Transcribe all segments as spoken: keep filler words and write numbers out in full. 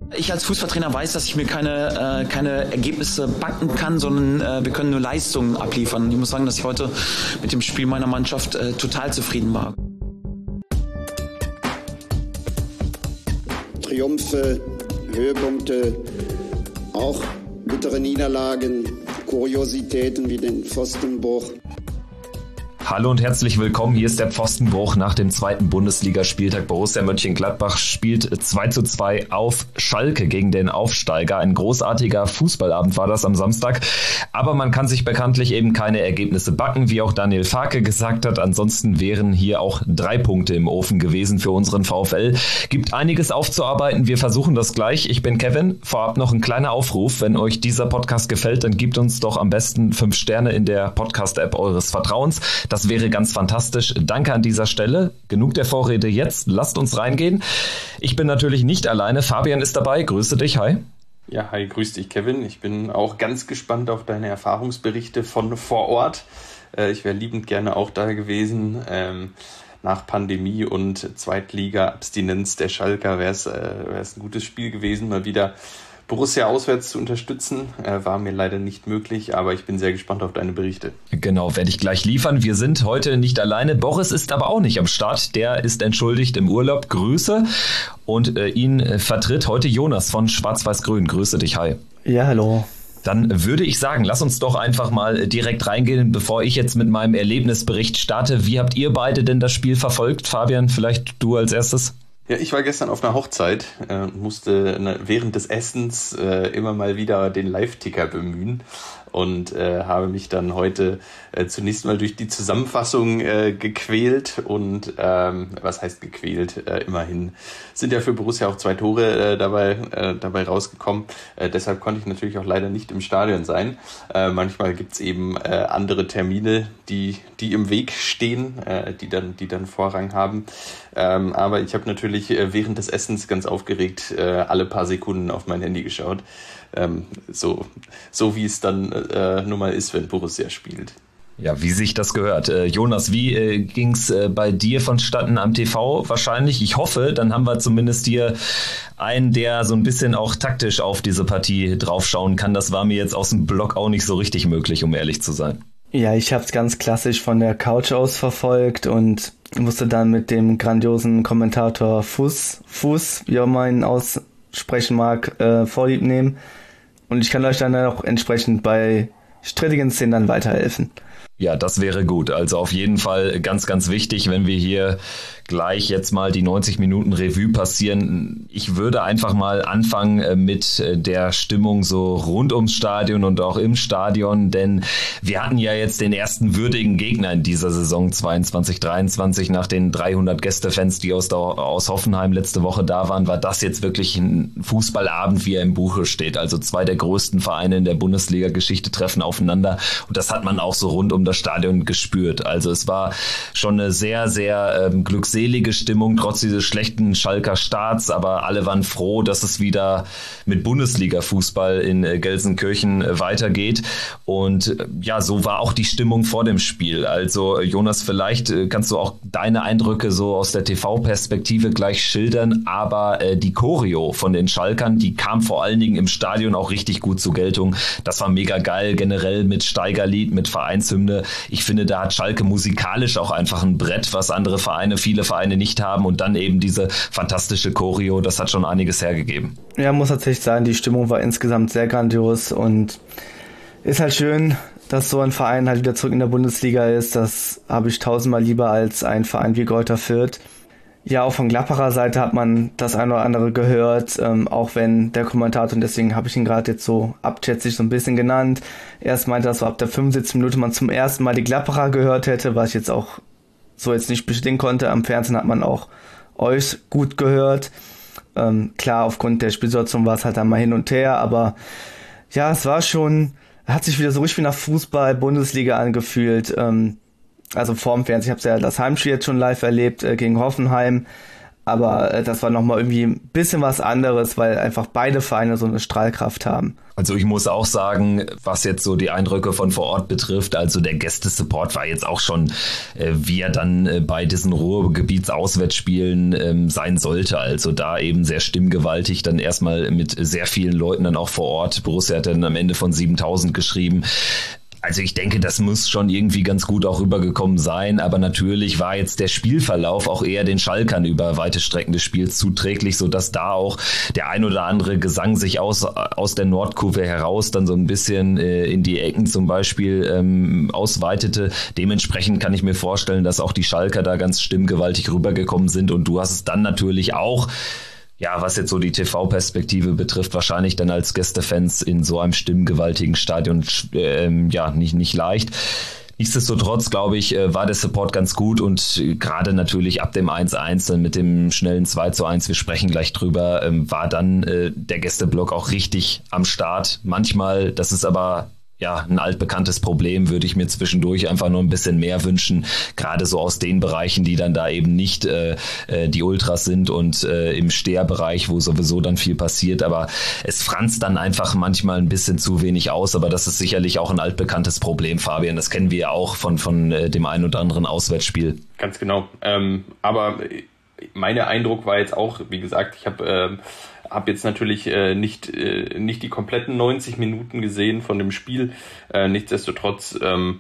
Ich als Fußballtrainer weiß, dass ich mir keine, äh, keine Ergebnisse backen kann, sondern äh, wir können nur Leistungen abliefern. Ich muss sagen, dass ich heute mit dem Spiel meiner Mannschaft äh, total zufrieden war. Triumphe, Höhepunkte, auch bittere Niederlagen, Kuriositäten wie den Pfostenbruch. Hallo und herzlich willkommen, hier ist der Pfostenbruch nach dem zweiten Bundesligaspieltag. Borussia Mönchengladbach spielt zwei zu zwei auf Schalke gegen den Aufsteiger. Ein großartiger Fußballabend war das am Samstag, aber man kann sich bekanntlich eben keine Ergebnisse backen, wie auch Daniel Farke gesagt hat. Ansonsten wären hier auch drei Punkte im Ofen gewesen für unseren VfL. Gibt einiges aufzuarbeiten, wir versuchen das gleich. Ich bin Kevin, vorab noch ein kleiner Aufruf. Wenn euch dieser Podcast gefällt, dann gebt uns doch am besten fünf Sterne in der Podcast-App eures Vertrauens. Das wäre ganz fantastisch. Danke an dieser Stelle. Genug der Vorrede jetzt. Lasst uns reingehen. Ich bin natürlich nicht alleine. Fabian ist dabei. Grüße dich. Hi. Ja, hi, grüß dich, Kevin. Ich bin auch ganz gespannt auf deine Erfahrungsberichte von vor Ort. Ich wäre liebend gerne auch da gewesen. Nach Pandemie und Zweitliga-Abstinenz der Schalker wäre es ein gutes Spiel gewesen, mal wieder Borussia auswärts zu unterstützen, äh, war mir leider nicht möglich, aber ich bin sehr gespannt auf deine Berichte. Genau, werde ich gleich liefern. Wir sind heute nicht alleine. Boris ist aber auch nicht am Start. Der ist entschuldigt im Urlaub. Grüße. Und äh, ihn äh, vertritt heute Jonas von Schwarz-Weiß-Grün. Grüße dich, hi. Ja, hallo. Dann würde ich sagen, lass uns doch einfach mal direkt reingehen, bevor ich jetzt mit meinem Erlebnisbericht starte. Wie habt ihr beide denn das Spiel verfolgt? Fabian, vielleicht du als erstes? Ja, ich war gestern auf einer Hochzeit und äh, musste ne, während des Essens äh, immer mal wieder den Live-Ticker bemühen und äh, habe mich dann heute äh, zunächst mal durch die Zusammenfassung äh, gequält und ähm, was heißt gequält? Äh, immerhin sind ja für Borussia auch zwei Tore äh, dabei äh, dabei rausgekommen. Äh, deshalb konnte ich natürlich auch leider nicht im Stadion sein. Äh, manchmal gibt's eben äh, andere Termine, die die im Weg stehen, äh, die dann die dann Vorrang haben. Ähm, aber ich habe natürlich äh, während des Essens ganz aufgeregt äh, alle paar Sekunden auf mein Handy geschaut. Ähm, so, so wie es dann äh, nun mal ist, wenn Borussia spielt. Ja, wie sich das gehört. Äh, Jonas, wie äh, ging's äh, bei dir vonstatten am T V wahrscheinlich? Ich hoffe, dann haben wir zumindest hier einen, der so ein bisschen auch taktisch auf diese Partie draufschauen kann. Das war mir jetzt aus dem Blog auch nicht so richtig möglich, um ehrlich zu sein. Ja, ich habe es ganz klassisch von der Couch aus verfolgt und musste dann mit dem grandiosen Kommentator Fuß, Fuß, wie auch man ihn aussprechen mag, äh, Vorlieb nehmen. Und ich kann euch dann auch entsprechend bei strittigen Szenen dann weiterhelfen. Ja, das wäre gut. Also auf jeden Fall ganz, ganz wichtig, wenn wir hier gleich jetzt mal die neunzig Minuten Revue passieren. Ich würde einfach mal anfangen mit der Stimmung so rund ums Stadion und auch im Stadion, denn wir hatten ja jetzt den ersten würdigen Gegner in dieser Saison zweiundzwanzig dreiundzwanzig. Nach den dreihundert Gästefans, die aus, der, aus Hoffenheim letzte Woche da waren, war das jetzt wirklich ein Fußballabend, wie er im Buche steht. Also zwei der größten Vereine in der Bundesliga-Geschichte treffen aufeinander und das hat man auch so rund um das Stadion gespürt. Also es war schon eine sehr, sehr ähm, glückselige Stimmung, trotz dieses schlechten Schalker Starts, aber alle waren froh, dass es wieder mit Bundesliga-Fußball in äh, Gelsenkirchen äh, weitergeht. Und äh, ja, so war auch die Stimmung vor dem Spiel. Also Jonas, vielleicht äh, kannst du auch deine Eindrücke so aus der T V-Perspektive gleich schildern, aber äh, die Choreo von den Schalkern, die kam vor allen Dingen im Stadion auch richtig gut zur Geltung. Das war mega geil, generell mit Steigerlied, mit Vereinshymne. Ich finde, da hat Schalke musikalisch auch einfach ein Brett, was andere Vereine, viele Vereine nicht haben und dann eben diese fantastische Choreo, das hat schon einiges hergegeben. Ja, muss tatsächlich sagen, die Stimmung war insgesamt sehr grandios und ist halt schön, dass so ein Verein halt wieder zurück in der Bundesliga ist. Das habe ich tausendmal lieber als ein Verein wie Greuther Fürth. Ja, auch von Gladbacher Seite hat man das eine oder andere gehört, ähm, auch wenn der Kommentator, und deswegen habe ich ihn gerade jetzt so abschätzig so ein bisschen genannt, erst meinte, dass so ab der fünfundsiebzigsten Minute man zum ersten Mal die Gladbacher gehört hätte, was ich jetzt auch so jetzt nicht bestätigen konnte. Am Fernsehen hat man auch euch gut gehört. Ähm, klar, aufgrund der Spielsituation war es halt dann mal hin und her, aber ja, es war schon, hat sich wieder so richtig wie nach Fußball, Bundesliga angefühlt, ähm, also vorm Fernsehen. Ich habe ja das Heimspiel jetzt schon live erlebt äh, gegen Hoffenheim. Aber äh, das war nochmal irgendwie ein bisschen was anderes, weil einfach beide Vereine so eine Strahlkraft haben. Also ich muss auch sagen, was jetzt so die Eindrücke von vor Ort betrifft, also der Gästesupport war jetzt auch schon, äh, wie er dann äh, bei diesen Ruhrgebiets-Auswärtsspielen ähm, sein sollte. Also da eben sehr stimmgewaltig, dann erstmal mit sehr vielen Leuten dann auch vor Ort. Borussia hat dann am Ende von siebentausend geschrieben. Also ich denke, das muss schon irgendwie ganz gut auch rübergekommen sein, aber natürlich war jetzt der Spielverlauf auch eher den Schalkern über weite Strecken des Spiels zuträglich, sodass da auch der ein oder andere Gesang sich aus, aus der Nordkurve heraus dann so ein bisschen äh, in die Ecken zum Beispiel ähm, ausweitete. Dementsprechend kann ich mir vorstellen, dass auch die Schalker da ganz stimmgewaltig rübergekommen sind und du hast es dann natürlich auch, ja, was jetzt so die T V-Perspektive betrifft, wahrscheinlich dann als Gästefans in so einem stimmgewaltigen Stadion ähm, ja nicht nicht leicht. Nichtsdestotrotz, glaube ich, war der Support ganz gut und gerade natürlich ab dem eins eins dann mit dem schnellen zwei zu eins, wir sprechen gleich drüber, war dann der Gästeblock auch richtig am Start. Manchmal, das ist aber ja, ein altbekanntes Problem, würde ich mir zwischendurch einfach nur ein bisschen mehr wünschen, gerade so aus den Bereichen, die dann da eben nicht äh, die Ultras sind und äh, im Steherbereich, wo sowieso dann viel passiert, aber es franzt dann einfach manchmal ein bisschen zu wenig aus, aber das ist sicherlich auch ein altbekanntes Problem, Fabian, das kennen wir ja auch von, von äh, dem einen oder anderen Auswärtsspiel. Ganz genau, ähm, aber mein Eindruck war jetzt auch, wie gesagt, ich habe ähm, Habe jetzt natürlich äh, nicht äh, nicht die kompletten neunzig Minuten gesehen von dem Spiel. Äh, nichtsdestotrotz ähm,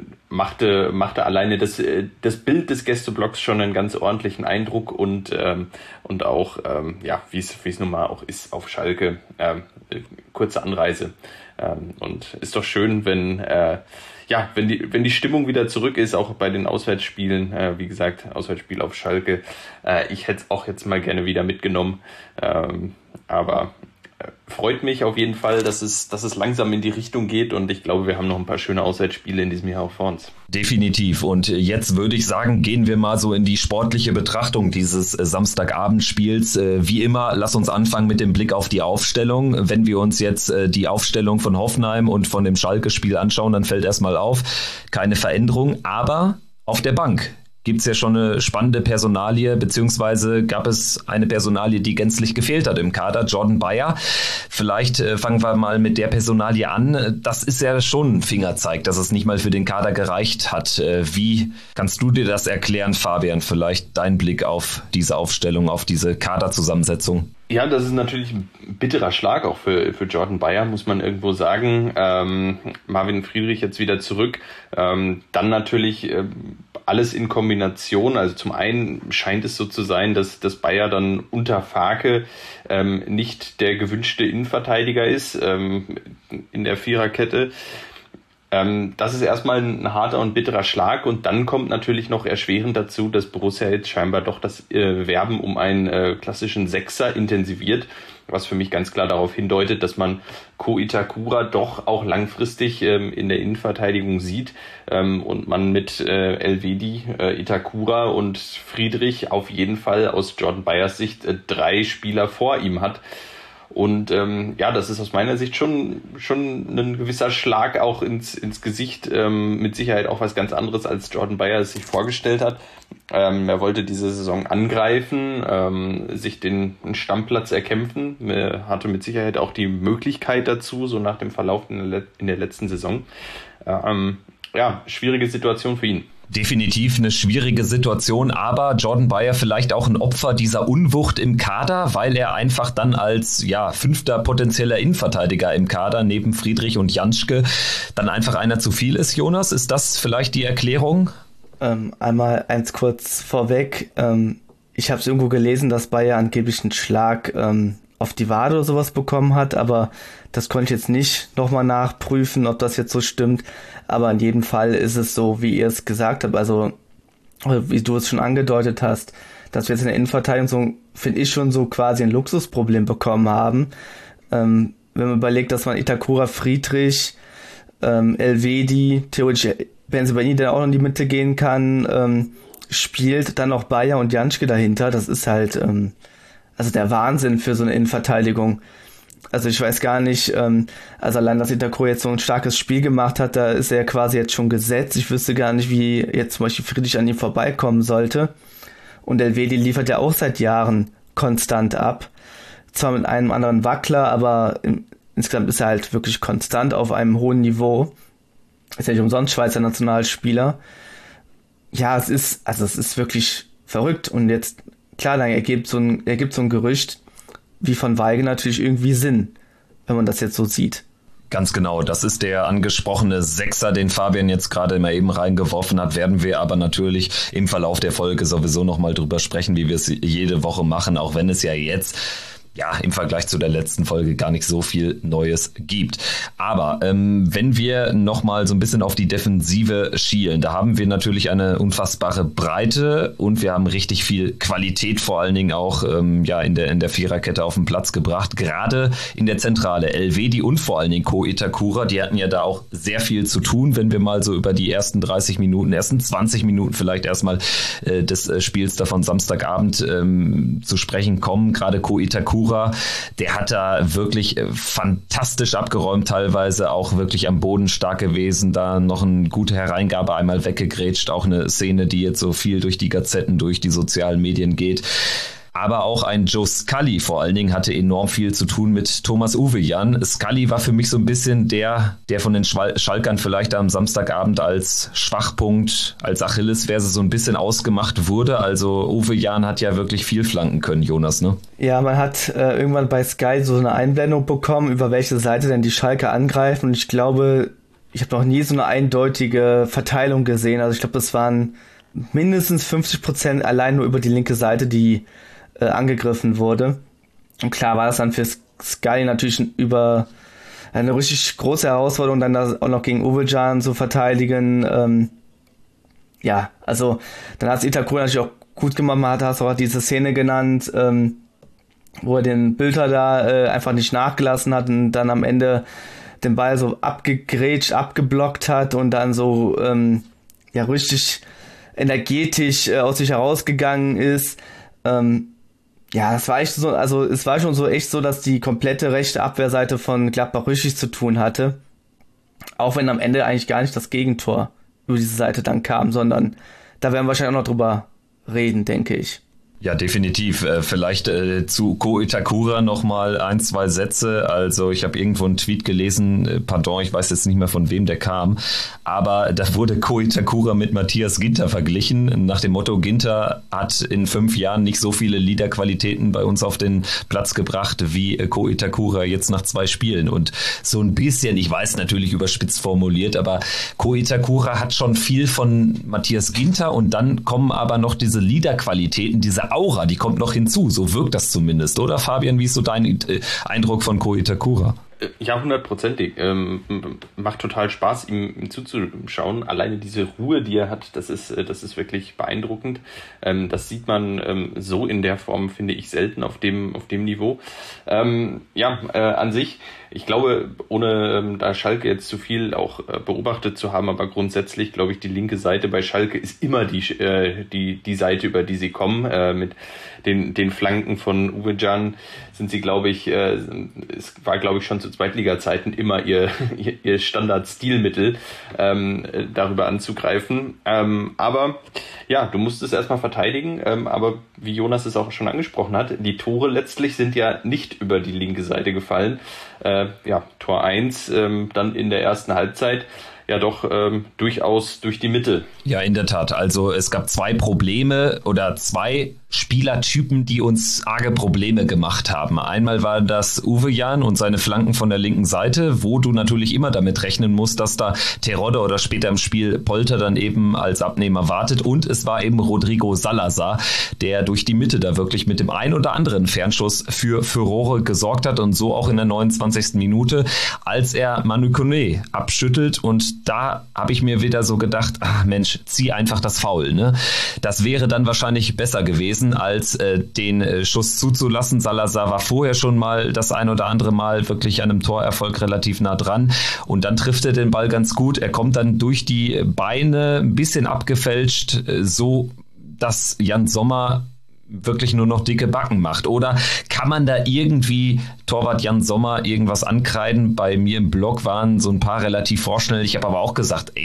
machte machte alleine das äh, das Bild des Gästeblocks schon einen ganz ordentlichen Eindruck und ähm, und auch ähm, ja wie es wie es nun mal auch ist auf Schalke, ähm, kurze Anreise ähm, und ist doch schön, wenn äh, ja, wenn die, wenn die Stimmung wieder zurück ist, auch bei den Auswärtsspielen, äh, wie gesagt, Auswärtsspiel auf Schalke, äh, ich hätte es auch jetzt mal gerne wieder mitgenommen, ähm, aber äh, freut mich auf jeden Fall, dass es, dass es langsam in die Richtung geht und ich glaube, wir haben noch ein paar schöne Auswärtsspiele in diesem Jahr auch vor uns. Definitiv und jetzt würde ich sagen, gehen wir mal so in die sportliche Betrachtung dieses Samstagabendspiels. Wie immer, lass uns anfangen mit dem Blick auf die Aufstellung. Wenn wir uns jetzt die Aufstellung von Hoffenheim und von dem Schalke-Spiel anschauen, dann fällt erstmal auf, keine Veränderung, aber auf der Bank gibt es ja schon eine spannende Personalie, beziehungsweise gab es eine Personalie, die gänzlich gefehlt hat im Kader, Jordan Bayer. Vielleicht äh, fangen wir mal mit der Personalie an. Das ist ja schon ein Fingerzeig, dass es nicht mal für den Kader gereicht hat. Äh, wie kannst du dir das erklären, Fabian? Vielleicht dein Blick auf diese Aufstellung, auf diese Kaderzusammensetzung? Ja, das ist natürlich ein bitterer Schlag auch für, für Jordan Bayer, muss man irgendwo sagen. Ähm, Marvin Friedrich jetzt wieder zurück. Ähm, dann natürlich äh, alles in Kombination. Also zum einen scheint es so zu sein, dass, dass Bayer dann unter Farke ähm, nicht der gewünschte Innenverteidiger ist ähm, in der Viererkette. Das ist erstmal ein harter und bitterer Schlag und dann kommt natürlich noch erschwerend dazu, dass Borussia jetzt scheinbar doch das äh, Werben um einen äh, klassischen Sechser intensiviert, was für mich ganz klar darauf hindeutet, dass man Ko Itakura doch auch langfristig ähm, in der Innenverteidigung sieht ähm, und man mit äh, Elvedi, äh, Itakura und Friedrich auf jeden Fall aus Jordan Bayers Sicht äh, drei Spieler vor ihm hat. Und ähm, ja, das ist aus meiner Sicht schon schon ein gewisser Schlag auch ins ins Gesicht. Ähm, mit Sicherheit auch was ganz anderes, als Jordan Bayer es sich vorgestellt hat. Ähm, er wollte diese Saison angreifen, ähm, sich den Stammplatz erkämpfen. Er hatte mit Sicherheit auch die Möglichkeit dazu, so nach dem Verlauf in der, in der letzten Saison. Ähm, ja, schwierige Situation für ihn. Definitiv eine schwierige Situation, aber Jordan Bayer vielleicht auch ein Opfer dieser Unwucht im Kader, weil er einfach dann als ja fünfter potenzieller Innenverteidiger im Kader neben Friedrich und Janschke dann einfach einer zu viel ist. Jonas, ist das vielleicht die Erklärung? Ähm, einmal eins kurz vorweg. Ähm, ich habe es irgendwo gelesen, dass Bayer angeblich einen Schlag ähm, auf die Wade oder sowas bekommen hat, aber das konnte ich jetzt nicht nochmal nachprüfen, ob das jetzt so stimmt. Aber in jedem Fall ist es so, wie ihr es gesagt habt, also wie du es schon angedeutet hast, dass wir jetzt in der Innenverteidigung so, finde ich, schon so quasi ein Luxusproblem bekommen haben. Ähm, wenn man überlegt, dass man Itakura, Friedrich, ähm, Elvedi, theoretisch Bensebaini, der auch noch in die Mitte gehen kann, ähm, spielt, dann noch Bayer und Janschke dahinter, das ist halt ähm, also der Wahnsinn für so eine Innenverteidigung. Also ich weiß gar nicht, ähm, also allein, dass Itakura jetzt so ein starkes Spiel gemacht hat, da ist er quasi jetzt schon gesetzt. Ich wüsste gar nicht, wie jetzt zum Beispiel Friedrich an ihm vorbeikommen sollte. Und Elvedi liefert ja auch seit Jahren konstant ab. Zwar mit einem anderen Wackler, aber in, insgesamt ist er halt wirklich konstant auf einem hohen Niveau. Ist ja nicht umsonst Schweizer Nationalspieler. Ja, es ist, also es ist wirklich verrückt. Und jetzt, klar, dann ergibt so ein, ergibt so ein Gerücht wie von Weigl natürlich irgendwie Sinn, wenn man das jetzt so sieht. Ganz genau, das ist der angesprochene Sechser, den Fabian jetzt gerade mal eben reingeworfen hat, werden wir aber natürlich im Verlauf der Folge sowieso nochmal drüber sprechen, wie wir es jede Woche machen, auch wenn es ja jetzt ja im Vergleich zu der letzten Folge gar nicht so viel Neues gibt. Aber ähm, wenn wir nochmal so ein bisschen auf die Defensive schielen, da haben wir natürlich eine unfassbare Breite und wir haben richtig viel Qualität vor allen Dingen auch ähm, ja in der in der Viererkette auf den Platz gebracht. Gerade in der Zentrale Elvedi und vor allen Dingen Ko Itakura, die hatten ja da auch sehr viel zu tun, wenn wir mal so über die ersten dreißig Minuten, ersten zwanzig Minuten vielleicht erstmal äh, des äh, Spiels da von Samstagabend ähm, zu sprechen kommen. Gerade Ko Itakura, der hat da wirklich fantastisch abgeräumt, teilweise auch wirklich am Boden stark gewesen, da noch eine gute Hereingabe einmal weggegrätscht, auch eine Szene, die jetzt so viel durch die Gazetten, durch die sozialen Medien geht. Aber auch ein Joe Scully vor allen Dingen hatte enorm viel zu tun mit Thomas Uvejan. Scully war für mich so ein bisschen der, der von den Schalkern vielleicht am Samstagabend als Schwachpunkt, als Achillesferse so ein bisschen ausgemacht wurde. Also Uvejan hat ja wirklich viel flanken können, Jonas, ne? Ja, man hat äh, irgendwann bei Sky so eine Einblendung bekommen, über welche Seite denn die Schalker angreifen. Und ich glaube, ich habe noch nie so eine eindeutige Verteilung gesehen. Also ich glaube, das waren mindestens fünfzig Prozent allein nur über die linke Seite, die Äh, angegriffen wurde. Und klar war das dann für Scully natürlich über eine richtig große Herausforderung, dann das auch noch gegen Uvejan zu verteidigen. Ähm, ja, also dann hat es Itakura natürlich auch gut gemacht. Man hat hast auch diese Szene genannt, ähm, wo er den Bülter da äh, einfach nicht nachgelassen hat und dann am Ende den Ball so abgegrätscht, abgeblockt hat und dann so ähm, ja richtig energetisch äh, aus sich herausgegangen ist. Ähm, Ja, das war echt so, also es war schon so echt so, dass die komplette rechte Abwehrseite von Gladbach richtig zu tun hatte. Auch wenn am Ende eigentlich gar nicht das Gegentor über diese Seite dann kam, sondern da werden wir wahrscheinlich auch noch drüber reden, denke ich. Ja, definitiv. Äh, vielleicht äh, zu Ko Itakura nochmal ein, zwei Sätze. Also ich habe irgendwo einen Tweet gelesen, äh, pardon, ich weiß jetzt nicht mehr von wem der kam, aber da wurde Ko Itakura mit Matthias Ginter verglichen, nach dem Motto, Ginter hat in fünf Jahren nicht so viele Leaderqualitäten bei uns auf den Platz gebracht wie äh, Ko Itakura jetzt nach zwei Spielen. Und so ein bisschen, ich weiß natürlich überspitzt formuliert, aber Ko Itakura hat schon viel von Matthias Ginter und dann kommen aber noch diese Leaderqualitäten, diese Aura, die kommt noch hinzu, so wirkt das zumindest, oder Fabian, wie ist so dein Eindruck von Ko Itakura? Ja, hundertprozentig. Ähm, macht total Spaß, ihm, ihm zuzuschauen. Alleine diese Ruhe, die er hat, das ist, das ist wirklich beeindruckend. Ähm, das sieht man ähm, so in der Form, finde ich, selten auf dem, auf dem Niveau. Ähm, ja, äh, an sich, ich glaube, ohne ähm, da Schalke jetzt zu viel auch äh, beobachtet zu haben, aber grundsätzlich glaube ich, die linke Seite bei Schalke ist immer die, äh, die, die Seite, über die sie kommen. Äh, mit den, den Flanken von Uvejan sind sie, glaube ich, äh, es war, glaube ich, schon zu Zweitliga-Zeiten immer ihr, ihr, ihr Standard-Stilmittel, ähm, darüber anzugreifen. Ähm, aber ja, du musst es erstmal verteidigen, ähm, aber wie Jonas es auch schon angesprochen hat, die Tore letztlich sind ja nicht über die linke Seite gefallen. Äh, ja, Tor eins, ähm, dann in der ersten Halbzeit, ja doch ähm, durchaus durch die Mitte. Ja, in der Tat. Also es gab zwei Probleme oder zwei Spielertypen, die uns arge Probleme gemacht haben. Einmal war das Uvejan und seine Flanken von der linken Seite, wo du natürlich immer damit rechnen musst, dass da Terodde oder später im Spiel Polter dann eben als Abnehmer wartet. Und es war eben Rodrigo Salazar, der durch die Mitte da wirklich mit dem ein oder anderen Fernschuss für Furore gesorgt hat und so auch in der neunundzwanzigsten Minute, als er Manu Koné abschüttelt. Und da habe ich mir wieder so gedacht, ach Mensch, zieh einfach das Foul, ne? Das wäre dann wahrscheinlich besser gewesen, als äh, den äh, Schuss zuzulassen. Salazar war vorher schon mal das ein oder andere Mal wirklich an einem Torerfolg relativ nah dran und dann trifft er den Ball ganz gut. Er kommt dann durch die Beine ein bisschen abgefälscht, äh, so dass Jan Sommer wirklich nur noch dicke Backen macht. Oder kann man da irgendwie Torwart Jan Sommer irgendwas ankreiden? Bei mir im Blog waren so ein paar relativ vorschnell. Ich habe aber auch gesagt, ey, der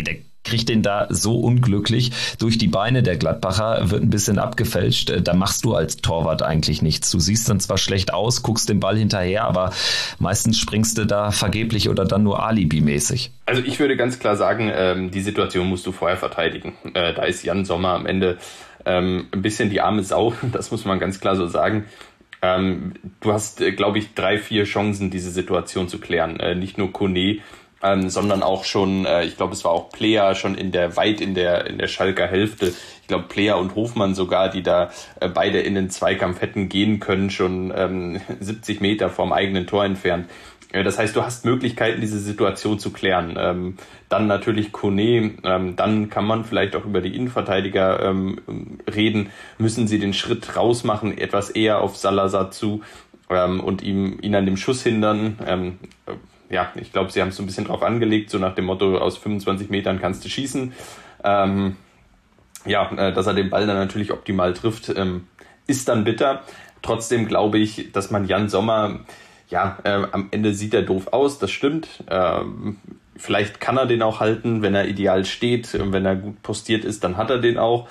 kriegt den da so unglücklich durch die Beine. Der Gladbacher wird ein bisschen abgefälscht. Da machst du als Torwart eigentlich nichts. Du siehst dann zwar schlecht aus, guckst den Ball hinterher, aber meistens springst du da vergeblich oder dann nur alibimäßig. Also ich würde ganz klar sagen, ähm, die Situation musst du vorher verteidigen. Äh, da ist Jan Sommer am Ende ähm, ein bisschen die arme Sau, das muss man ganz klar so sagen. Ähm, du hast, äh, glaube ich, drei, vier Chancen, diese Situation zu klären. Äh, nicht nur Kone, ähm, sondern auch schon, äh, ich glaube, es war auch Plea schon in der weit in der in der Schalker Hälfte. Ich glaube, Plea und Hofmann sogar, die da äh, beide in den Zweikampf hätten gehen können, schon ähm, siebzig Meter vom eigenen Tor entfernt. Äh, das heißt, du hast Möglichkeiten, diese Situation zu klären. Ähm, dann natürlich Kone, ähm, dann kann man vielleicht auch über die Innenverteidiger ähm, reden. Müssen sie den Schritt rausmachen, etwas eher auf Salazar zu ähm, und ihm ihn an dem Schuss hindern. Ähm, ja, ich glaube, sie haben es so ein bisschen drauf angelegt, so nach dem Motto, aus fünfundzwanzig Metern kannst du schießen. Ähm, ja, äh, dass er den Ball dann natürlich optimal trifft, ähm, ist dann bitter. Trotzdem glaube ich, dass man Jan Sommer, ja, äh, am Ende sieht er doof aus, das stimmt. Ähm, vielleicht kann er den auch halten, wenn er ideal steht, wenn er gut postiert ist, dann hat er den auch.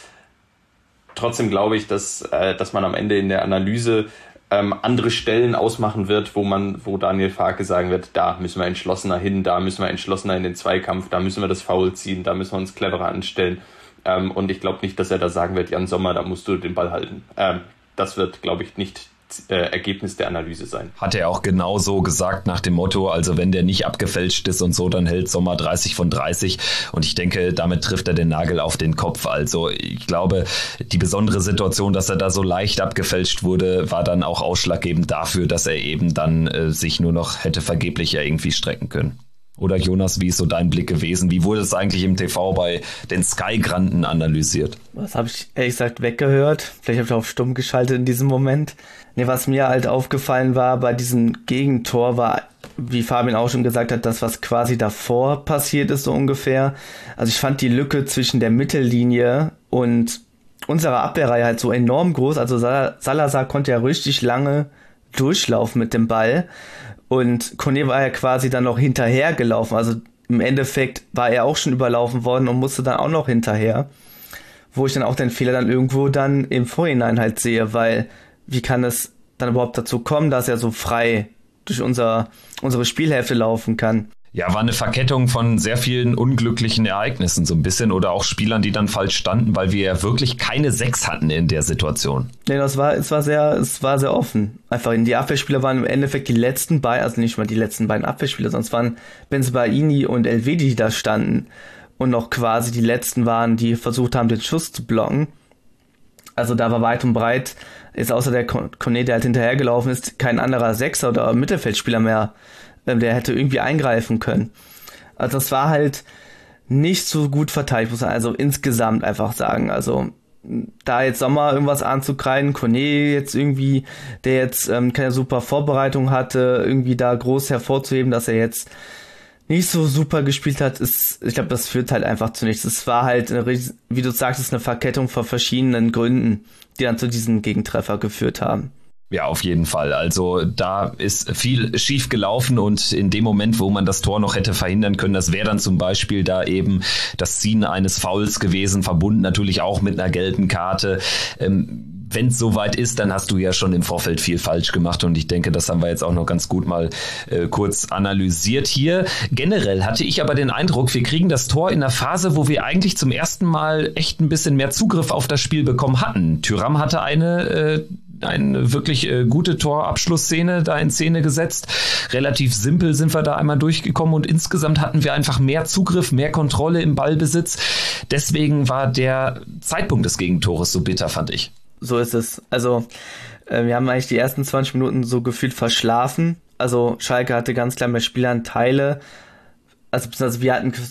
Trotzdem glaube ich, dass, äh, dass man am Ende in der Analyse ähm, andere Stellen ausmachen wird, wo man, wo Daniel Farke sagen wird, da müssen wir entschlossener hin, da müssen wir entschlossener in den Zweikampf, da müssen wir das Foul ziehen, da müssen wir uns cleverer anstellen. Ähm, und ich glaube nicht, dass er da sagen wird, Jan Sommer, da musst du den Ball halten. Ähm, das wird, glaube ich, nicht Äh, Ergebnis der Analyse sein. Hat er auch genau so gesagt nach dem Motto, also wenn der nicht abgefälscht ist und so, dann hält Sommer dreißig von dreißig und ich denke, damit trifft er den Nagel auf den Kopf. Also ich glaube, die besondere Situation, dass er da so leicht abgefälscht wurde, war dann auch ausschlaggebend dafür, dass er eben dann äh, sich nur noch hätte vergeblich ja irgendwie strecken können. Oder Jonas, wie ist so dein Blick gewesen? Wie wurde es eigentlich im T V bei den Sky-Granden analysiert? Das habe ich ehrlich gesagt weggehört. Vielleicht habe ich auf stumm geschaltet in diesem Moment. Nee, was mir halt aufgefallen war bei diesem Gegentor war, wie Fabian auch schon gesagt hat, das, was quasi davor passiert ist, so ungefähr. Also ich fand die Lücke zwischen der Mittellinie und unserer Abwehrreihe halt so enorm groß. Also Sal- Salazar konnte ja richtig lange durchlaufen mit dem Ball. Und Kone war ja quasi dann noch hinterhergelaufen. Also im Endeffekt war er auch schon überlaufen worden und musste dann auch noch hinterher. Wo ich dann auch den Fehler dann irgendwo dann im Vorhinein halt sehe, weil wie kann es dann überhaupt dazu kommen, dass er so frei durch unser, unsere Spielhälfte laufen kann? Ja, war eine Verkettung von sehr vielen unglücklichen Ereignissen so ein bisschen oder auch Spielern, die dann falsch standen, weil wir ja wirklich keine Sechs hatten in der Situation. Nee, das war, es war sehr, es war sehr offen. Einfach, die Abwehrspieler waren im Endeffekt die letzten beiden, also nicht mal die letzten beiden Abwehrspieler, sonst waren Bensebaini und Elvedi, die da standen und noch quasi die letzten waren, die versucht haben, den Schuss zu blocken. Also da war weit und breit, ist außer der Kone, der halt hinterhergelaufen ist, kein anderer Sechser oder Mittelfeldspieler mehr, der hätte irgendwie eingreifen können. Also das war halt nicht so gut verteidigt, muss man also insgesamt einfach sagen. Also da jetzt Sommer irgendwas anzukreiden, Kone jetzt irgendwie, der jetzt ähm, keine super Vorbereitung hatte, irgendwie da groß hervorzuheben, dass er jetzt nicht so super gespielt hat, ist, ich glaube, das führt halt einfach zu nichts. Es war halt, eine, wie du sagst, ist eine Verkettung von verschiedenen Gründen, die dann zu diesem Gegentreffer geführt haben. Ja, auf jeden Fall. Also da ist viel schief gelaufen und in dem Moment, wo man das Tor noch hätte verhindern können, das wäre dann zum Beispiel da eben das Ziehen eines Fouls gewesen, verbunden natürlich auch mit einer gelben Karte. Ähm, wenn es soweit ist, dann hast du ja schon im Vorfeld viel falsch gemacht und ich denke, das haben wir jetzt auch noch ganz gut mal äh, kurz analysiert hier. Generell hatte ich aber den Eindruck, wir kriegen das Tor in einer Phase, wo wir eigentlich zum ersten Mal echt ein bisschen mehr Zugriff auf das Spiel bekommen hatten. Thuram hatte eine äh, eine wirklich äh, gute Torabschlussszene da in Szene gesetzt. Relativ simpel sind wir da einmal durchgekommen und insgesamt hatten wir einfach mehr Zugriff, mehr Kontrolle im Ballbesitz. Deswegen war der Zeitpunkt des Gegentores so bitter, fand ich. So ist es. Also äh, wir haben eigentlich die ersten zwanzig Minuten so gefühlt verschlafen. Also Schalke hatte ganz klar mehr Spielanteile. Also, also wir hatten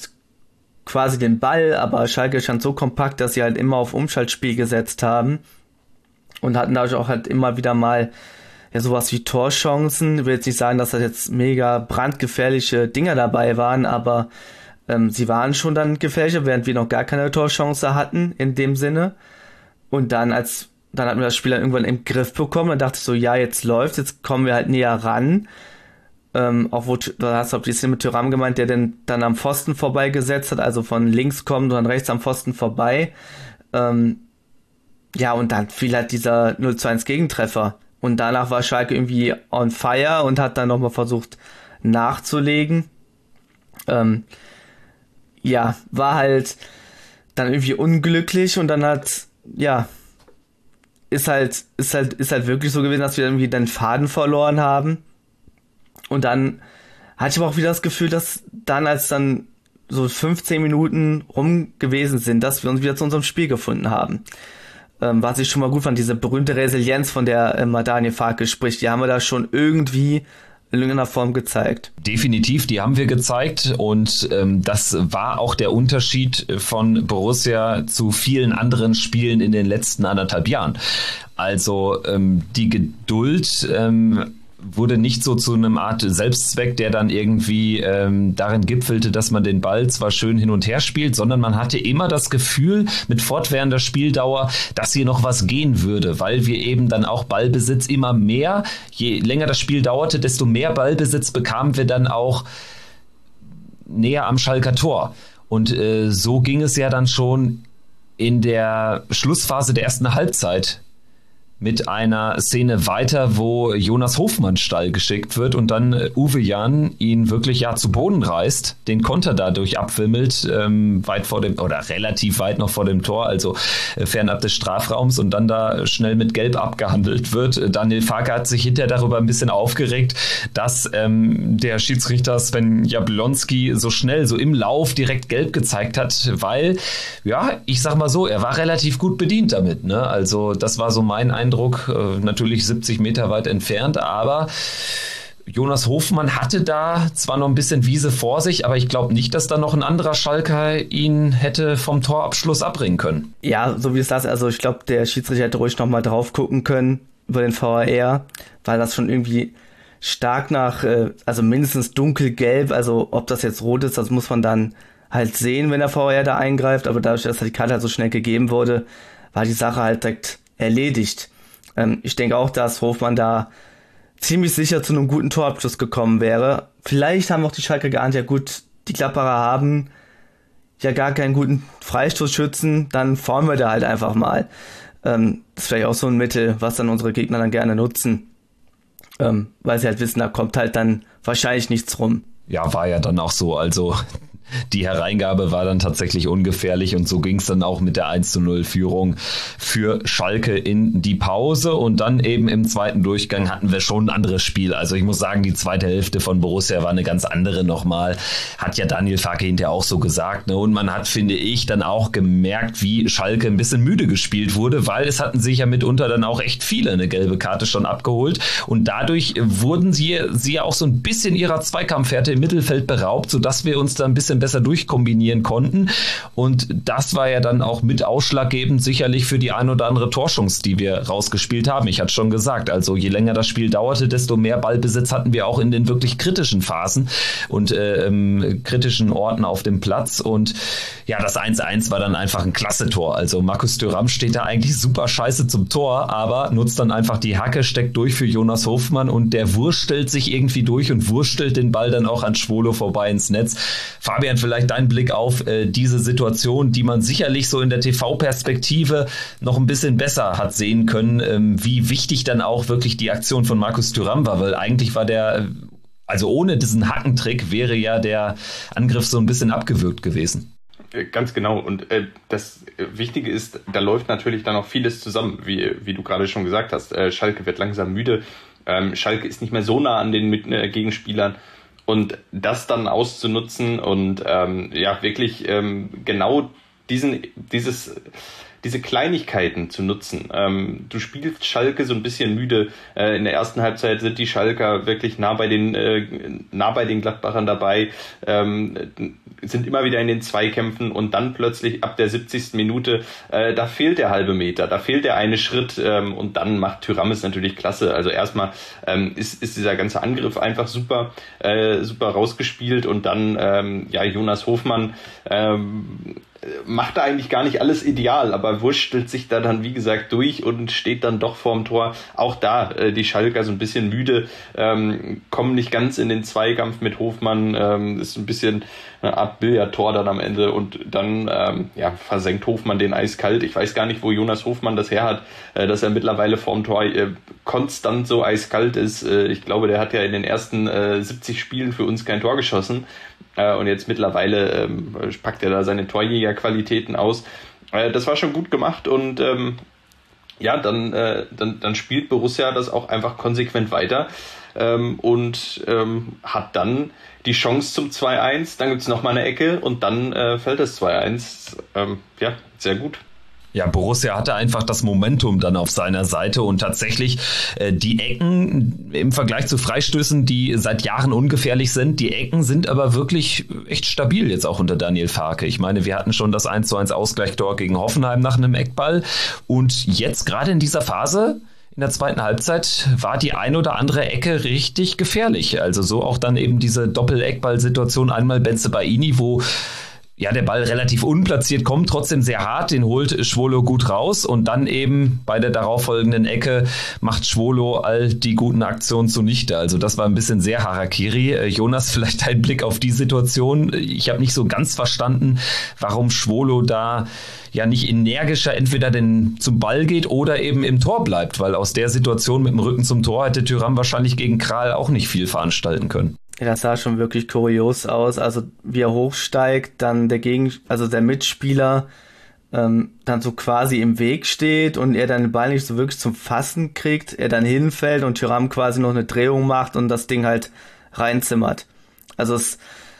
quasi den Ball, aber Schalke stand so kompakt, dass sie halt immer auf Umschaltspiel gesetzt haben. Und hatten dadurch auch halt immer wieder mal ja sowas wie Torchancen. Ich will jetzt nicht sagen, dass das jetzt mega brandgefährliche Dinger dabei waren, aber ähm, sie waren schon dann gefährlicher, während wir noch gar keine Torchance hatten in dem Sinne. Und dann als dann hatten wir das Spiel dann irgendwann im Griff bekommen. Dann dachte ich so, ja, jetzt läuft's, jetzt kommen wir halt näher ran. Ähm, auch wo, da hast du auf die Szene mit Thuram gemeint, der den dann am Pfosten vorbeigesetzt hat, also von links kommt und dann rechts am Pfosten vorbei. Ähm, ja, und dann fiel halt dieser null zu eins Gegentreffer. Und danach war Schalke irgendwie on fire und hat dann nochmal versucht nachzulegen. Ähm, ja, war halt dann irgendwie unglücklich und dann hat, ja, ist halt, ist halt, ist halt wirklich so gewesen, dass wir irgendwie den Faden verloren haben. Und dann hatte ich aber auch wieder das Gefühl, dass dann, als dann so fünfzehn Minuten rum gewesen sind, dass wir uns wieder zu unserem Spiel gefunden haben. Ähm, was ich schon mal gut fand, diese berühmte Resilienz, von der äh, Daniel Farke spricht, die haben wir da schon irgendwie in irgendeiner Form gezeigt. Definitiv, die haben wir gezeigt und ähm, das war auch der Unterschied von Borussia zu vielen anderen Spielen in den letzten anderthalb Jahren. Also ähm, die Geduld ähm, wurde nicht so zu einem Art Selbstzweck, der dann irgendwie ähm, darin gipfelte, dass man den Ball zwar schön hin und her spielt, sondern man hatte immer das Gefühl mit fortwährender Spieldauer, dass hier noch was gehen würde, weil wir eben dann auch Ballbesitz immer mehr, je länger das Spiel dauerte, desto mehr Ballbesitz bekamen wir dann auch näher am Schalker Tor. Und äh, so ging es ja dann schon in der Schlussphase der ersten Halbzeit mit einer Szene weiter, wo Jonas Hofmann steil geschickt wird und dann Uwe Jan ihn wirklich ja zu Boden reißt, den Konter dadurch abwimmelt, ähm, weit vor dem, oder relativ weit noch vor dem Tor, also äh, fernab des Strafraums und dann da schnell mit Gelb abgehandelt wird. Daniel Farke hat sich hinterher darüber ein bisschen aufgeregt, dass ähm, der Schiedsrichter Sven Jablonski so schnell, so im Lauf direkt Gelb gezeigt hat, weil, ja, ich sag mal so, er war relativ gut bedient damit, ne? Also das war so mein Eindruck. Eindruck, natürlich siebzig Meter weit entfernt, aber Jonas Hofmann hatte da zwar noch ein bisschen Wiese vor sich, aber ich glaube nicht, dass da noch ein anderer Schalker ihn hätte vom Torabschluss abbringen können. Ja, so wie es das, also ich glaube, der Schiedsrichter hätte ruhig nochmal drauf gucken können über den V A R, weil das schon irgendwie stark nach, also mindestens dunkelgelb, also ob das jetzt rot ist, das muss man dann halt sehen, wenn der V A R da eingreift, aber dadurch, dass die Karte halt so schnell gegeben wurde, war die Sache halt direkt erledigt. Ich denke auch, dass Hofmann da ziemlich sicher zu einem guten Torabschluss gekommen wäre. Vielleicht haben auch die Schalker geahnt, ja gut, die Klapperer haben ja gar keinen guten Freistoßschützen, dann formen wir da halt einfach mal. Ähm, das ist vielleicht auch so ein Mittel, was dann unsere Gegner dann gerne nutzen, ähm, weil sie halt wissen, da kommt halt dann wahrscheinlich nichts rum. Ja, war ja dann auch so, also die Hereingabe war dann tatsächlich ungefährlich und so ging es dann auch mit der eins zu null Führung für Schalke in die Pause und dann eben im zweiten Durchgang hatten wir schon ein anderes Spiel. Also ich muss sagen, die zweite Hälfte von Borussia war eine ganz andere nochmal, hat ja Daniel Farke hinterher auch so gesagt, ne? Und man hat, finde ich, dann auch gemerkt, wie Schalke ein bisschen müde gespielt wurde, weil es hatten sich ja mitunter dann auch echt viele eine gelbe Karte schon abgeholt und dadurch wurden sie, sie ja auch so ein bisschen ihrer Zweikampfhärte im Mittelfeld beraubt, sodass wir uns da ein bisschen besser durchkombinieren konnten und das war ja dann auch mit ausschlaggebend sicherlich für die ein oder andere Torchance, die wir rausgespielt haben. Ich hatte schon gesagt, also je länger das Spiel dauerte, desto mehr Ballbesitz hatten wir auch in den wirklich kritischen Phasen und äh, ähm, kritischen Orten auf dem Platz und ja, das eins eins war dann einfach ein klasse Tor. Also Markus Thuram steht da eigentlich super scheiße zum Tor, aber nutzt dann einfach die Hacke, steckt durch für Jonas Hofmann und der wurstelt sich irgendwie durch und wurstelt den Ball dann auch an Schwolo vorbei ins Netz. Fabian, vielleicht dein Blick auf äh, diese Situation, die man sicherlich so in der T V-Perspektive noch ein bisschen besser hat sehen können, ähm, wie wichtig dann auch wirklich die Aktion von Markus Thuram war, weil eigentlich war der, also ohne diesen Hackentrick wäre ja der Angriff so ein bisschen abgewürgt gewesen. Ganz genau und äh, das Wichtige ist, da läuft natürlich dann auch vieles zusammen, wie, wie du gerade schon gesagt hast. Äh, Schalke wird langsam müde, ähm, Schalke ist nicht mehr so nah an den mit, äh, Gegenspielern. Und das dann auszunutzen und ähm, ja wirklich ähm, genau diesen, dieses, diese Kleinigkeiten zu nutzen. Ähm, du spielst Schalke so ein bisschen müde. Äh, in der ersten Halbzeit sind die Schalker wirklich nah bei den äh, nah bei den Gladbachern dabei, ähm, sind immer wieder in den Zweikämpfen und dann plötzlich ab der siebzigsten Minute, äh, da fehlt der halbe Meter, da fehlt der eine Schritt ähm, und dann macht Thuram es natürlich klasse. Also erstmal ähm, ist, ist dieser ganze Angriff einfach super, äh, super rausgespielt und dann ähm, ja Jonas Hofmann ähm, macht da eigentlich gar nicht alles ideal, aber wurschtelt sich da dann, wie gesagt, durch und steht dann doch vorm Tor. Auch da, äh, die Schalker so ein bisschen müde, ähm, kommen nicht ganz in den Zweikampf mit Hofmann, ähm, ist ein bisschen eine Art Billardtor dann am Ende und dann ähm, ja, versenkt Hofmann den eiskalt. Ich weiß gar nicht, wo Jonas Hofmann das her hat, äh, dass er mittlerweile vorm Tor äh, konstant so eiskalt ist. Äh, ich glaube, der hat ja in den ersten äh, siebzig Spielen für uns kein Tor geschossen. Und jetzt mittlerweile ähm, packt er da seine Torjägerqualitäten aus. Äh, das war schon gut gemacht und ähm, ja, dann, äh, dann, dann spielt Borussia das auch einfach konsequent weiter ähm, und ähm, hat dann die Chance zum zwei eins. Dann gibt es nochmal eine Ecke und dann äh, fällt das zwei eins. Ähm, ja, sehr gut. Ja, Borussia hatte einfach das Momentum dann auf seiner Seite und tatsächlich äh, die Ecken im Vergleich zu Freistößen, die seit Jahren ungefährlich sind, die Ecken sind aber wirklich echt stabil jetzt auch unter Daniel Farke. Ich meine, wir hatten schon das eins zu eins Ausgleichstor gegen Hoffenheim nach einem Eckball und jetzt gerade in dieser Phase in der zweiten Halbzeit war die ein oder andere Ecke richtig gefährlich. Also so auch dann eben diese Doppel-Eckball-Situation, einmal Bensebaini, wo ja, der Ball relativ unplatziert kommt, trotzdem sehr hart, den holt Schwolo gut raus und dann eben bei der darauffolgenden Ecke macht Schwolo all die guten Aktionen zunichte. Also das war ein bisschen sehr Harakiri. Jonas, vielleicht ein Blick auf die Situation. Ich habe nicht so ganz verstanden, warum Schwolo da ja nicht energischer entweder denn zum Ball geht oder eben im Tor bleibt, weil aus der Situation mit dem Rücken zum Tor hätte Thuram wahrscheinlich gegen Kral auch nicht viel veranstalten können. Ja, das sah schon wirklich kurios aus. Also wie er hochsteigt, dann der Gegen, also der Mitspieler ähm, dann so quasi im Weg steht und er dann den Ball nicht so wirklich zum Fassen kriegt, er dann hinfällt und Thuram quasi noch eine Drehung macht und das Ding halt reinzimmert. Also es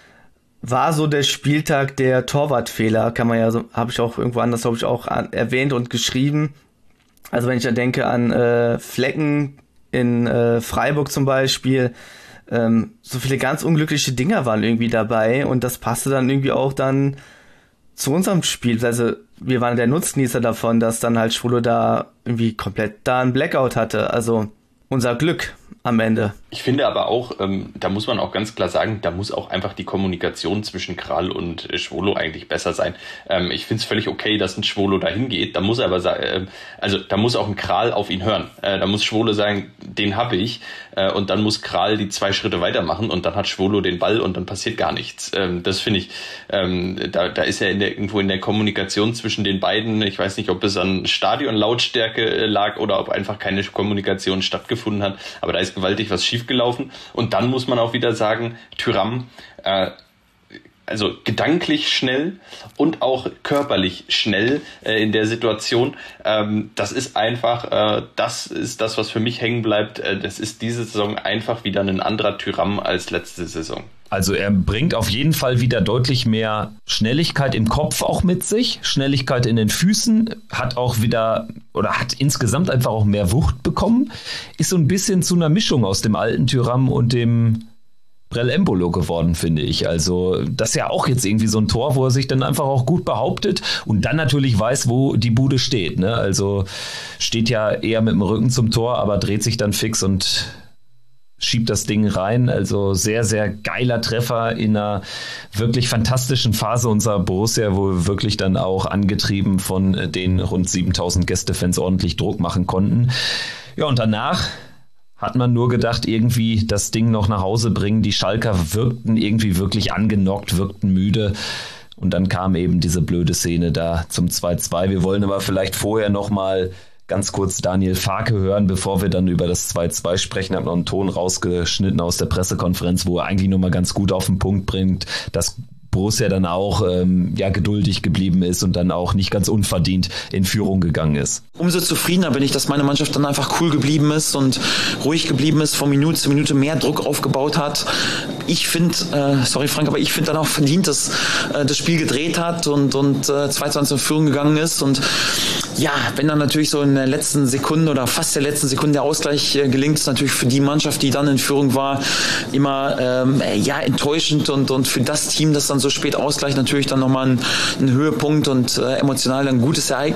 war so der Spieltag der Torwartfehler, kann man ja so, habe ich auch irgendwo anders, glaube ich, auch an, erwähnt und geschrieben. Also wenn ich dann denke an äh, Flecken in äh, Freiburg zum Beispiel, Ähm, so viele ganz unglückliche Dinger waren irgendwie dabei und das passte dann irgendwie auch dann zu unserem Spiel. Also wir waren der Nutznießer davon, dass dann halt Schwolo da irgendwie komplett da einen Blackout hatte. Also unser Glück am Ende. Ich finde aber auch, ähm, da muss man auch ganz klar sagen, da muss auch einfach die Kommunikation zwischen Kral und äh, Schwolo eigentlich besser sein. Ähm, ich finde es völlig okay, dass ein Schwolo da hingeht. Da muss er aber sagen, äh, also da muss auch ein Kral auf ihn hören. Äh, da muss Schwolo sagen, den habe ich. Äh, und dann muss Kral die zwei Schritte weitermachen und dann hat Schwolo den Ball und dann passiert gar nichts. Ähm, das finde ich, ähm, da, da ist ja in der, irgendwo in der Kommunikation zwischen den beiden, ich weiß nicht, ob es an Stadionlautstärke äh, lag oder ob einfach keine Kommunikation stattgefunden hat, aber da ist gewaltig was schiefgelaufen. Und dann muss man auch wieder sagen, Thuram, äh, also gedanklich schnell und auch körperlich schnell äh, in der Situation. Ähm, das ist einfach, äh, das ist das, was für mich hängen bleibt. Äh, das ist diese Saison einfach wieder ein anderer Thuram als letzte Saison. Also er bringt auf jeden Fall wieder deutlich mehr Schnelligkeit im Kopf auch mit sich, Schnelligkeit in den Füßen, hat auch wieder oder hat insgesamt einfach auch mehr Wucht bekommen, ist so ein bisschen zu einer Mischung aus dem alten Thuram und dem Brell Embolo geworden, finde ich. Also das ist ja auch jetzt irgendwie so ein Tor, wo er sich dann einfach auch gut behauptet und dann natürlich weiß, wo die Bude steht. Ne? Also steht ja eher mit dem Rücken zum Tor, aber dreht sich dann fix und schiebt das Ding rein. Also sehr, sehr geiler Treffer in einer wirklich fantastischen Phase unserer Borussia, wo wir wirklich dann auch angetrieben von den rund siebentausend Gästefans ordentlich Druck machen konnten. Ja, und danach hat man nur gedacht, irgendwie das Ding noch nach Hause bringen. Die Schalker wirkten irgendwie wirklich angenockt, wirkten müde. Und dann kam eben diese blöde Szene da zum zwei zwei. Wir wollen aber vielleicht vorher noch mal ganz kurz Daniel Farke hören, bevor wir dann über das zwei zwei sprechen. Ich habe noch einen Ton rausgeschnitten aus der Pressekonferenz, wo er eigentlich nur mal ganz gut auf den Punkt bringt, dass Borussia dann auch ähm, ja geduldig geblieben ist und dann auch nicht ganz unverdient in Führung gegangen ist. Umso zufriedener bin ich, dass meine Mannschaft dann einfach cool geblieben ist und ruhig geblieben ist, von Minute zu Minute mehr Druck aufgebaut hat. Ich finde, äh, sorry Frank, aber ich finde dann auch verdient, dass äh, das Spiel gedreht hat und, und äh, zwei zu eins in Führung gegangen ist. Und ja, wenn dann natürlich so in der letzten Sekunde oder fast der letzten Sekunde der Ausgleich äh, gelingt, ist natürlich für die Mannschaft, die dann in Führung war, immer ähm, ja enttäuschend und, und für das Team, das dann so spät ausgleicht, natürlich dann nochmal ein, ein Höhepunkt und äh, emotional ein gutes Ereignis.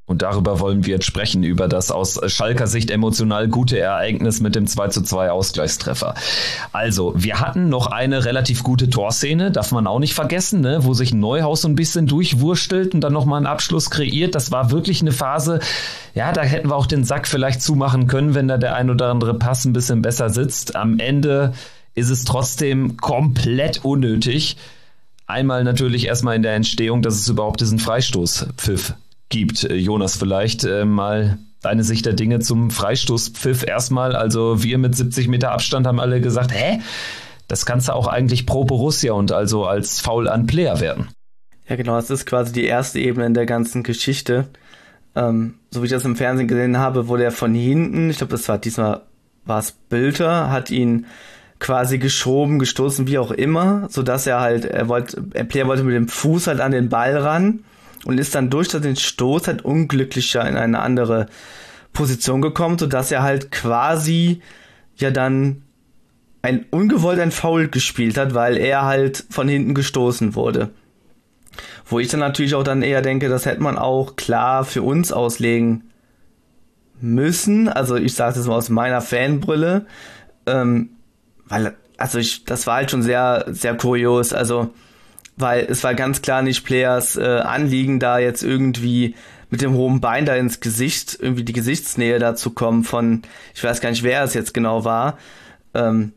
Und darüber wollen wir jetzt sprechen, über das aus Schalker Sicht emotional gute Ereignis mit dem zwei zu zwei Ausgleichstreffer. Also, wir hatten noch eine relativ gute Torszene, darf man auch nicht vergessen, ne, wo sich Neuhaus so ein bisschen durchwurstelt und dann nochmal einen Abschluss kreiert. Das war wirklich eine Phase, ja, da hätten wir auch den Sack vielleicht zumachen können, wenn da der ein oder andere Pass ein bisschen besser sitzt. Am Ende ist es trotzdem komplett unnötig. Einmal natürlich erstmal in der Entstehung, dass es überhaupt diesen Freistoßpfiff gibt. Jonas, vielleicht äh, mal deine Sicht der Dinge zum Freistoßpfiff erstmal. Also wir mit siebzig Meter Abstand haben alle gesagt, hä? Das kannst du auch eigentlich pro Borussia und also als Foul an Player werden. Ja genau, das ist quasi die erste Ebene in der ganzen Geschichte. Ähm, so wie ich das im Fernsehen gesehen habe, wurde er von hinten, ich glaube das war diesmal war es Bülter, hat ihn quasi geschoben, gestoßen, wie auch immer, sodass er halt, er wollte, der Player wollte mit dem Fuß halt an den Ball ran und ist dann durch den Stoß halt unglücklicher in eine andere Position gekommen, sodass er halt quasi ja dann ein ungewollt ein Foul gespielt hat, weil er halt von hinten gestoßen wurde. Wo ich dann natürlich auch dann eher denke, das hätte man auch klar für uns auslegen müssen. Also ich sage das mal aus meiner Fanbrille, ähm, weil, also ich, das war halt schon sehr, sehr kurios, also weil es war ganz klar nicht Players äh, Anliegen, da jetzt irgendwie mit dem hohen Bein da ins Gesicht, irgendwie die Gesichtsnähe da zu kommen von, ich weiß gar nicht, wer es jetzt genau war. Ähm,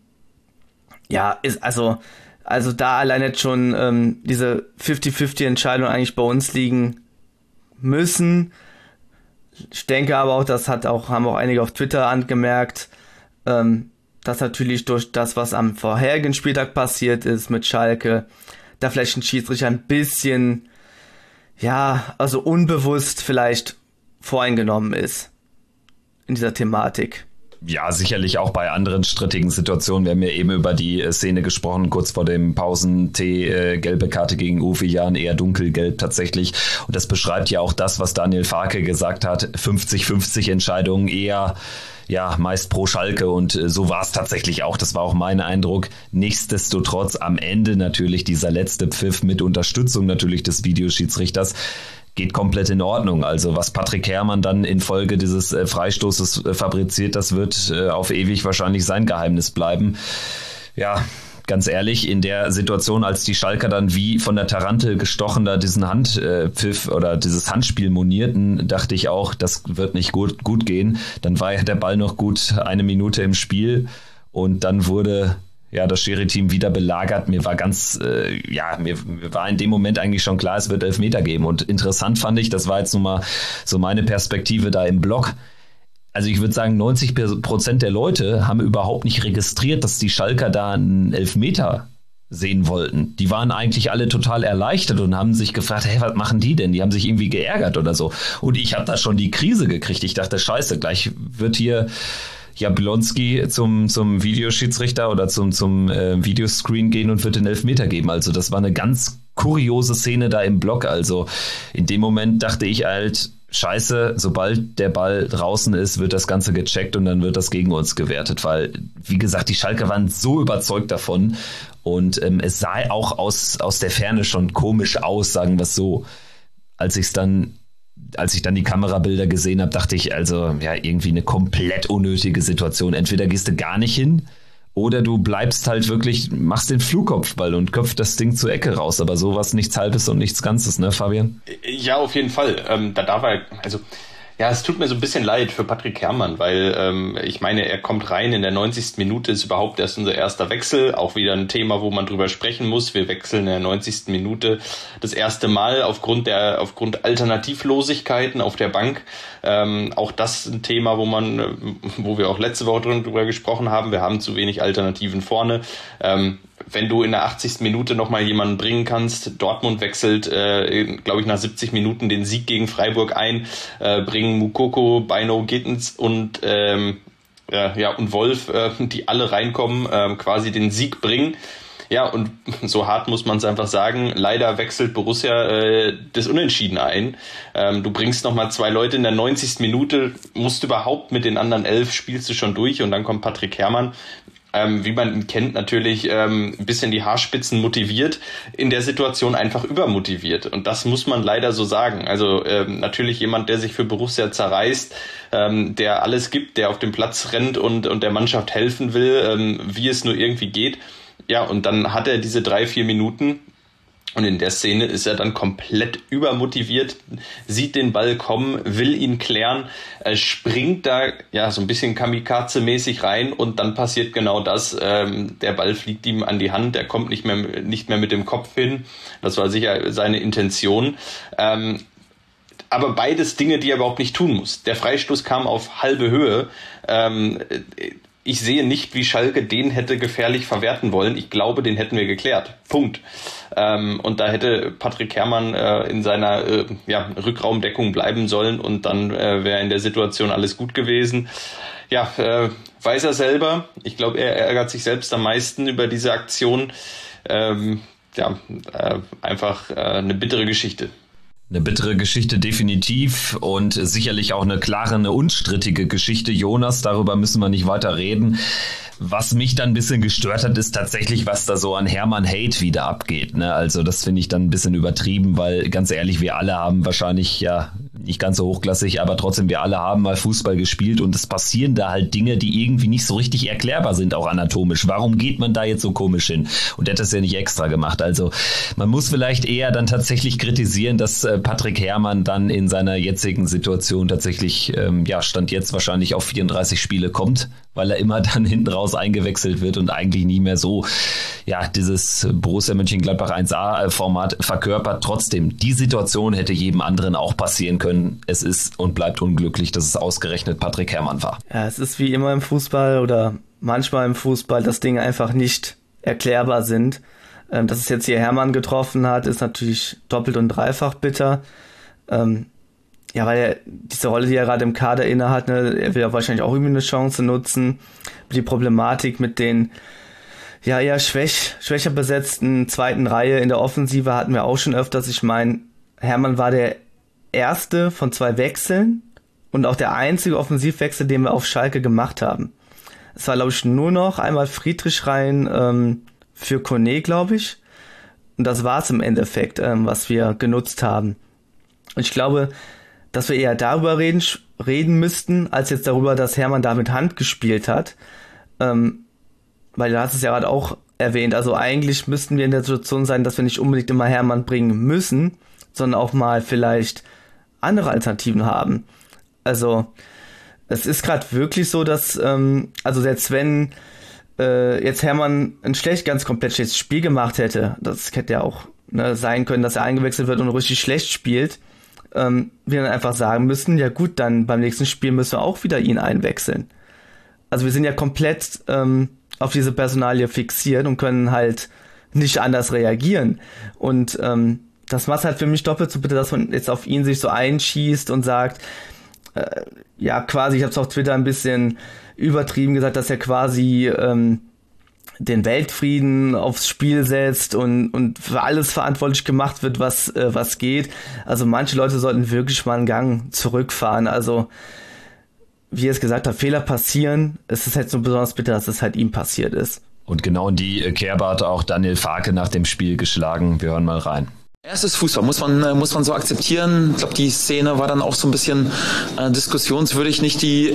ja, ist also, also da allein jetzt schon ähm, diese fünfzig fünfzig Entscheidung eigentlich bei uns liegen müssen. Ich denke aber auch, das hat auch, haben auch einige auf Twitter angemerkt, ähm, dass natürlich durch das, was am vorherigen Spieltag passiert ist mit Schalke, da vielleicht ein Schiedsrichter ein bisschen, ja, also unbewusst vielleicht voreingenommen ist in dieser Thematik. Ja, sicherlich auch bei anderen strittigen Situationen. Wir haben ja eben über die Szene gesprochen, kurz vor dem Pausen-Tee, äh, gelbe Karte gegen Uwe Jan, eher dunkelgelb tatsächlich. Und das beschreibt ja auch das, was Daniel Farke gesagt hat, fünfzig fünfzig Entscheidungen eher, ja, meist pro Schalke und äh, so war es tatsächlich auch. Das war auch mein Eindruck. Nichtsdestotrotz am Ende natürlich dieser letzte Pfiff mit Unterstützung natürlich des Videoschiedsrichters geht komplett in Ordnung. Also was Patrick Herrmann dann infolge dieses äh, Freistoßes äh, fabriziert, das wird äh, auf ewig wahrscheinlich sein Geheimnis bleiben. Ja, ganz ehrlich, in der Situation, als die Schalker dann wie von der Tarantel gestochen da diesen Handpfiff äh, oder dieses Handspiel monierten, dachte ich auch, das wird nicht gut, gut gehen. Dann war ja der Ball noch gut eine Minute im Spiel und dann wurde ja das Schiri-Team wieder belagert. Mir war ganz, äh, ja, mir, mir war in dem Moment eigentlich schon klar, es wird Elfmeter geben. Und interessant fand ich, das war jetzt nun mal so meine Perspektive da im Block. Also ich würde sagen, neunzig Prozent der Leute haben überhaupt nicht registriert, dass die Schalker da einen Elfmeter sehen wollten. Die waren eigentlich alle total erleichtert und haben sich gefragt, hey, was machen die denn? Die haben sich irgendwie geärgert oder so. Und ich habe da schon die Krise gekriegt. Ich dachte, scheiße, gleich wird hier Jablonski zum zum Videoschiedsrichter oder zum zum äh, Videoscreen gehen und wird den Elfmeter geben. Also das war eine ganz kuriose Szene da im Block. Also in dem Moment dachte ich halt, scheiße, sobald der Ball draußen ist, wird das Ganze gecheckt und dann wird das gegen uns gewertet, weil, wie gesagt, die Schalker waren so überzeugt davon und ähm, es sah auch aus aus der Ferne schon komisch aus, sagen wir es so. Als ich es dann Als ich dann die Kamerabilder gesehen habe, dachte ich, also ja, irgendwie eine komplett unnötige Situation. Entweder gehst du gar nicht hin oder du bleibst halt wirklich, machst den Flugkopfball und köpft das Ding zur Ecke raus. Aber sowas nichts Halbes und nichts Ganzes, ne, Fabian? Ja, auf jeden Fall. Ähm, da darf er, also ja, es tut mir so ein bisschen leid für Patrick Herrmann, weil ähm, ich meine, er kommt rein in der neunzigsten Minute, ist überhaupt erst unser erster Wechsel, auch wieder ein Thema, wo man drüber sprechen muss. Wir wechseln in der neunzigsten Minute das erste Mal aufgrund der aufgrund Alternativlosigkeiten auf der Bank. Ähm, auch das ein Thema, wo man, wo wir auch letzte Woche drüber gesprochen haben. Wir haben zu wenig Alternativen vorne. Ähm, wenn du in der achtzigsten Minute nochmal jemanden bringen kannst, Dortmund wechselt, äh, glaube ich, nach siebzig Minuten den Sieg gegen Freiburg ein, äh, bringen Mukoko, Beino, Gittens und ähm, äh, ja und Wolf, äh, die alle reinkommen, äh, quasi den Sieg bringen. Ja, und so hart muss man es einfach sagen, leider wechselt Borussia äh, das Unentschieden ein. Ähm, du bringst nochmal zwei Leute in der neunzigsten Minute, musst überhaupt mit den anderen elf, spielst du schon durch und dann kommt Patrick Herrmann. ähm, wie man ihn kennt, natürlich ähm, ein bisschen die Haarspitzen motiviert, in der Situation einfach übermotiviert. Und das muss man leider so sagen. Also ähm, natürlich jemand, der sich für Borussia zerreißt, ähm, der alles gibt, der auf dem Platz rennt und, und der Mannschaft helfen will, ähm, wie es nur irgendwie geht. Ja, und dann hat er diese drei, vier Minuten. Und in der Szene ist er dann komplett übermotiviert, sieht den Ball kommen, will ihn klären, äh, springt da ja so ein bisschen Kamikaze-mäßig rein und dann passiert genau das. Ähm, der Ball fliegt ihm an die Hand, er kommt nicht mehr, nicht mehr mit dem Kopf hin. Das war sicher seine Intention. Ähm, aber beides Dinge, die er überhaupt nicht tun muss. Der Freistoß kam auf halbe Höhe. Ähm, Ich sehe nicht, wie Schalke den hätte gefährlich verwerten wollen. Ich glaube, den hätten wir geklärt. Punkt. Ähm, und da hätte Patrick Herrmann äh, in seiner äh, ja, Rückraumdeckung bleiben sollen und dann äh, wäre in der Situation alles gut gewesen. Ja, äh, weiß er selber. Ich glaube, er ärgert sich selbst am meisten über diese Aktion. Ähm, ja, äh, einfach äh, eine bittere Geschichte. Eine bittere Geschichte definitiv und sicherlich auch eine klare, eine unstrittige Geschichte. Jonas, darüber müssen wir nicht weiter reden. Was mich dann ein bisschen gestört hat, ist tatsächlich, was da so an Hermann-Hate wieder abgeht. Ne? Also das finde ich dann ein bisschen übertrieben, weil ganz ehrlich, wir alle haben wahrscheinlich, ja, nicht ganz so hochklassig, aber trotzdem, wir alle haben mal Fußball gespielt und es passieren da halt Dinge, die irgendwie nicht so richtig erklärbar sind, auch anatomisch. Warum geht man da jetzt so komisch hin? Und der hat das ja nicht extra gemacht. Also man muss vielleicht eher dann tatsächlich kritisieren, dass äh, Patrick Herrmann dann in seiner jetzigen Situation tatsächlich, ähm, ja, Stand jetzt wahrscheinlich auf vierunddreißig Spiele kommt, weil er immer dann hinten raus eingewechselt wird und eigentlich nie mehr so, ja, dieses Borussia Mönchengladbach eins A Format verkörpert. Trotzdem, die Situation hätte jedem anderen auch passieren können. Es ist und bleibt unglücklich, dass es ausgerechnet Patrick Herrmann war. Ja, es ist wie immer im Fußball oder manchmal im Fußball, dass Dinge einfach nicht erklärbar sind. Ähm, dass es jetzt hier Herrmann getroffen hat, ist natürlich doppelt und dreifach bitter. Ähm, ja, weil er diese Rolle, die er gerade im Kader innehat, ne, er will ja wahrscheinlich auch irgendwie eine Chance nutzen. Die Problematik mit den ja eher schwäch, schwächer besetzten zweiten Reihe in der Offensive hatten wir auch schon öfters. Ich meine, Herrmann war der erste von zwei Wechseln und auch der einzige Offensivwechsel, den wir auf Schalke gemacht haben. Es war, glaube ich, nur noch einmal Friedrich rein ähm, für Kone, glaube ich. Und das war es im Endeffekt, ähm, was wir genutzt haben. Und ich glaube, dass wir eher darüber reden, reden müssten, als jetzt darüber, dass Herrmann da mit Hand gespielt hat. Ähm, weil du hast es ja gerade auch erwähnt, also eigentlich müssten wir in der Situation sein, dass wir nicht unbedingt immer Herrmann bringen müssen, sondern auch mal vielleicht andere Alternativen haben. Also es ist gerade wirklich so, dass ähm, also selbst wenn äh, jetzt Herrmann ein schlecht, ganz komplett schlechtes Spiel gemacht hätte, das hätte ja auch ne, sein können, dass er eingewechselt wird und richtig schlecht spielt, ähm, wir dann einfach sagen müssen, ja gut, dann beim nächsten Spiel müssen wir auch wieder ihn einwechseln. Also wir sind ja komplett ähm, auf diese Personalie fixiert und können halt nicht anders reagieren. Und ähm, das macht halt für mich doppelt so bitter, dass man jetzt auf ihn sich so einschießt und sagt, äh, ja quasi, ich habe es auf Twitter ein bisschen übertrieben gesagt, dass er quasi ähm, den Weltfrieden aufs Spiel setzt und und für alles verantwortlich gemacht wird, was äh, was geht. Also manche Leute sollten wirklich mal einen Gang zurückfahren. Also wie ihr es gesagt habt, Fehler passieren. Es ist halt so besonders bitter, dass es halt ihm passiert ist. Und genau in die Kerbe hat auch Daniel Farke nach dem Spiel geschlagen. Wir hören mal rein. Es ist Fußball, muss man, muss man so akzeptieren. Ich glaube, die Szene war dann auch so ein bisschen äh, diskussionswürdig. Nicht die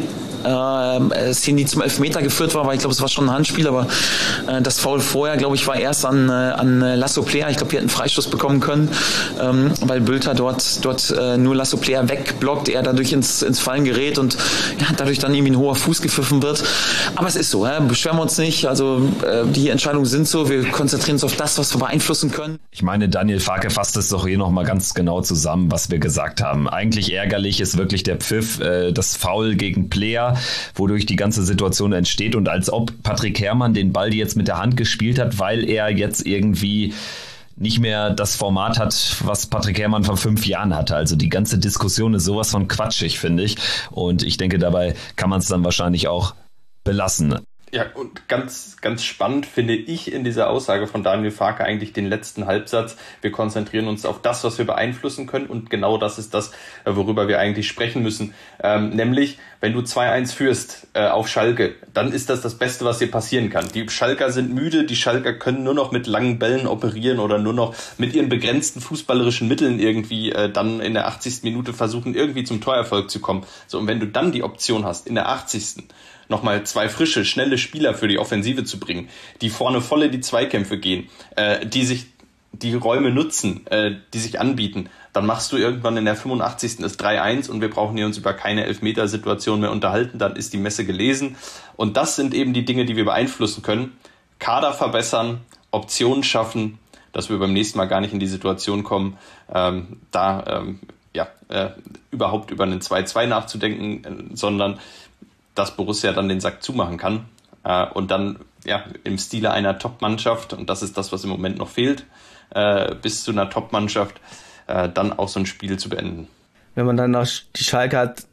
äh, Szene, die zum Elfmeter geführt war, weil ich glaube, es war schon ein Handspiel, aber äh, das Foul vorher, glaube ich, war erst an, äh, an Lasso Player. Ich glaube, die hätten einen Freistoß bekommen können, ähm, weil Bülter dort, dort äh, nur Lasso Player wegblockt, er dadurch ins, ins Fallen gerät und ja, dadurch dann irgendwie ein hoher Fuß gepfiffen wird. Aber es ist so, äh, beschweren wir uns nicht. Also äh, die Entscheidungen sind so, wir konzentrieren uns auf das, was wir beeinflussen können. Ich meine, Daniel Farke fasst es doch hier nochmal ganz genau zusammen, was wir gesagt haben. Eigentlich ärgerlich ist wirklich der Pfiff, äh, das Foul gegen Player, wodurch die ganze Situation entsteht und als ob Patrick Herrmann den Ball jetzt mit der Hand gespielt hat, weil er jetzt irgendwie nicht mehr das Format hat, was Patrick Herrmann vor fünf Jahren hatte. Also die ganze Diskussion ist sowas von quatschig, finde ich. Und ich denke, dabei kann man es dann wahrscheinlich auch belassen. Ja, und ganz, ganz spannend finde ich in dieser Aussage von Daniel Farke eigentlich den letzten Halbsatz. Wir konzentrieren uns auf das, was wir beeinflussen können, und genau das ist das, worüber wir eigentlich sprechen müssen. Ähm, nämlich, wenn du zwei eins führst äh, auf Schalke, dann ist das das Beste, was dir passieren kann. Die Schalker sind müde, die Schalker können nur noch mit langen Bällen operieren oder nur noch mit ihren begrenzten fußballerischen Mitteln irgendwie äh, dann in der achtzigsten Minute versuchen, irgendwie zum Torerfolg zu kommen. So, und wenn du dann die Option hast, in der achtzigsten nochmal zwei frische, schnelle Spieler für die Offensive zu bringen, die vorne voll in die Zweikämpfe gehen, äh, die sich die Räume nutzen, äh, die sich anbieten, dann machst du irgendwann in der fünfundachtzigsten das drei eins und wir brauchen hier uns über keine Elfmetersituation mehr unterhalten, dann ist die Messe gelesen. Und das sind eben die Dinge, die wir beeinflussen können. Kader verbessern, Optionen schaffen, dass wir beim nächsten Mal gar nicht in die Situation kommen, ähm, da ähm, ja, äh, überhaupt über einen zwei zwei nachzudenken, äh, sondern dass Borussia dann den Sack zumachen kann äh, und dann ja im Stile einer Top-Mannschaft, und das ist das, was im Moment noch fehlt, äh, bis zu einer Top-Mannschaft, äh, dann auch so ein Spiel zu beenden. Wenn man dann noch die Schalke hat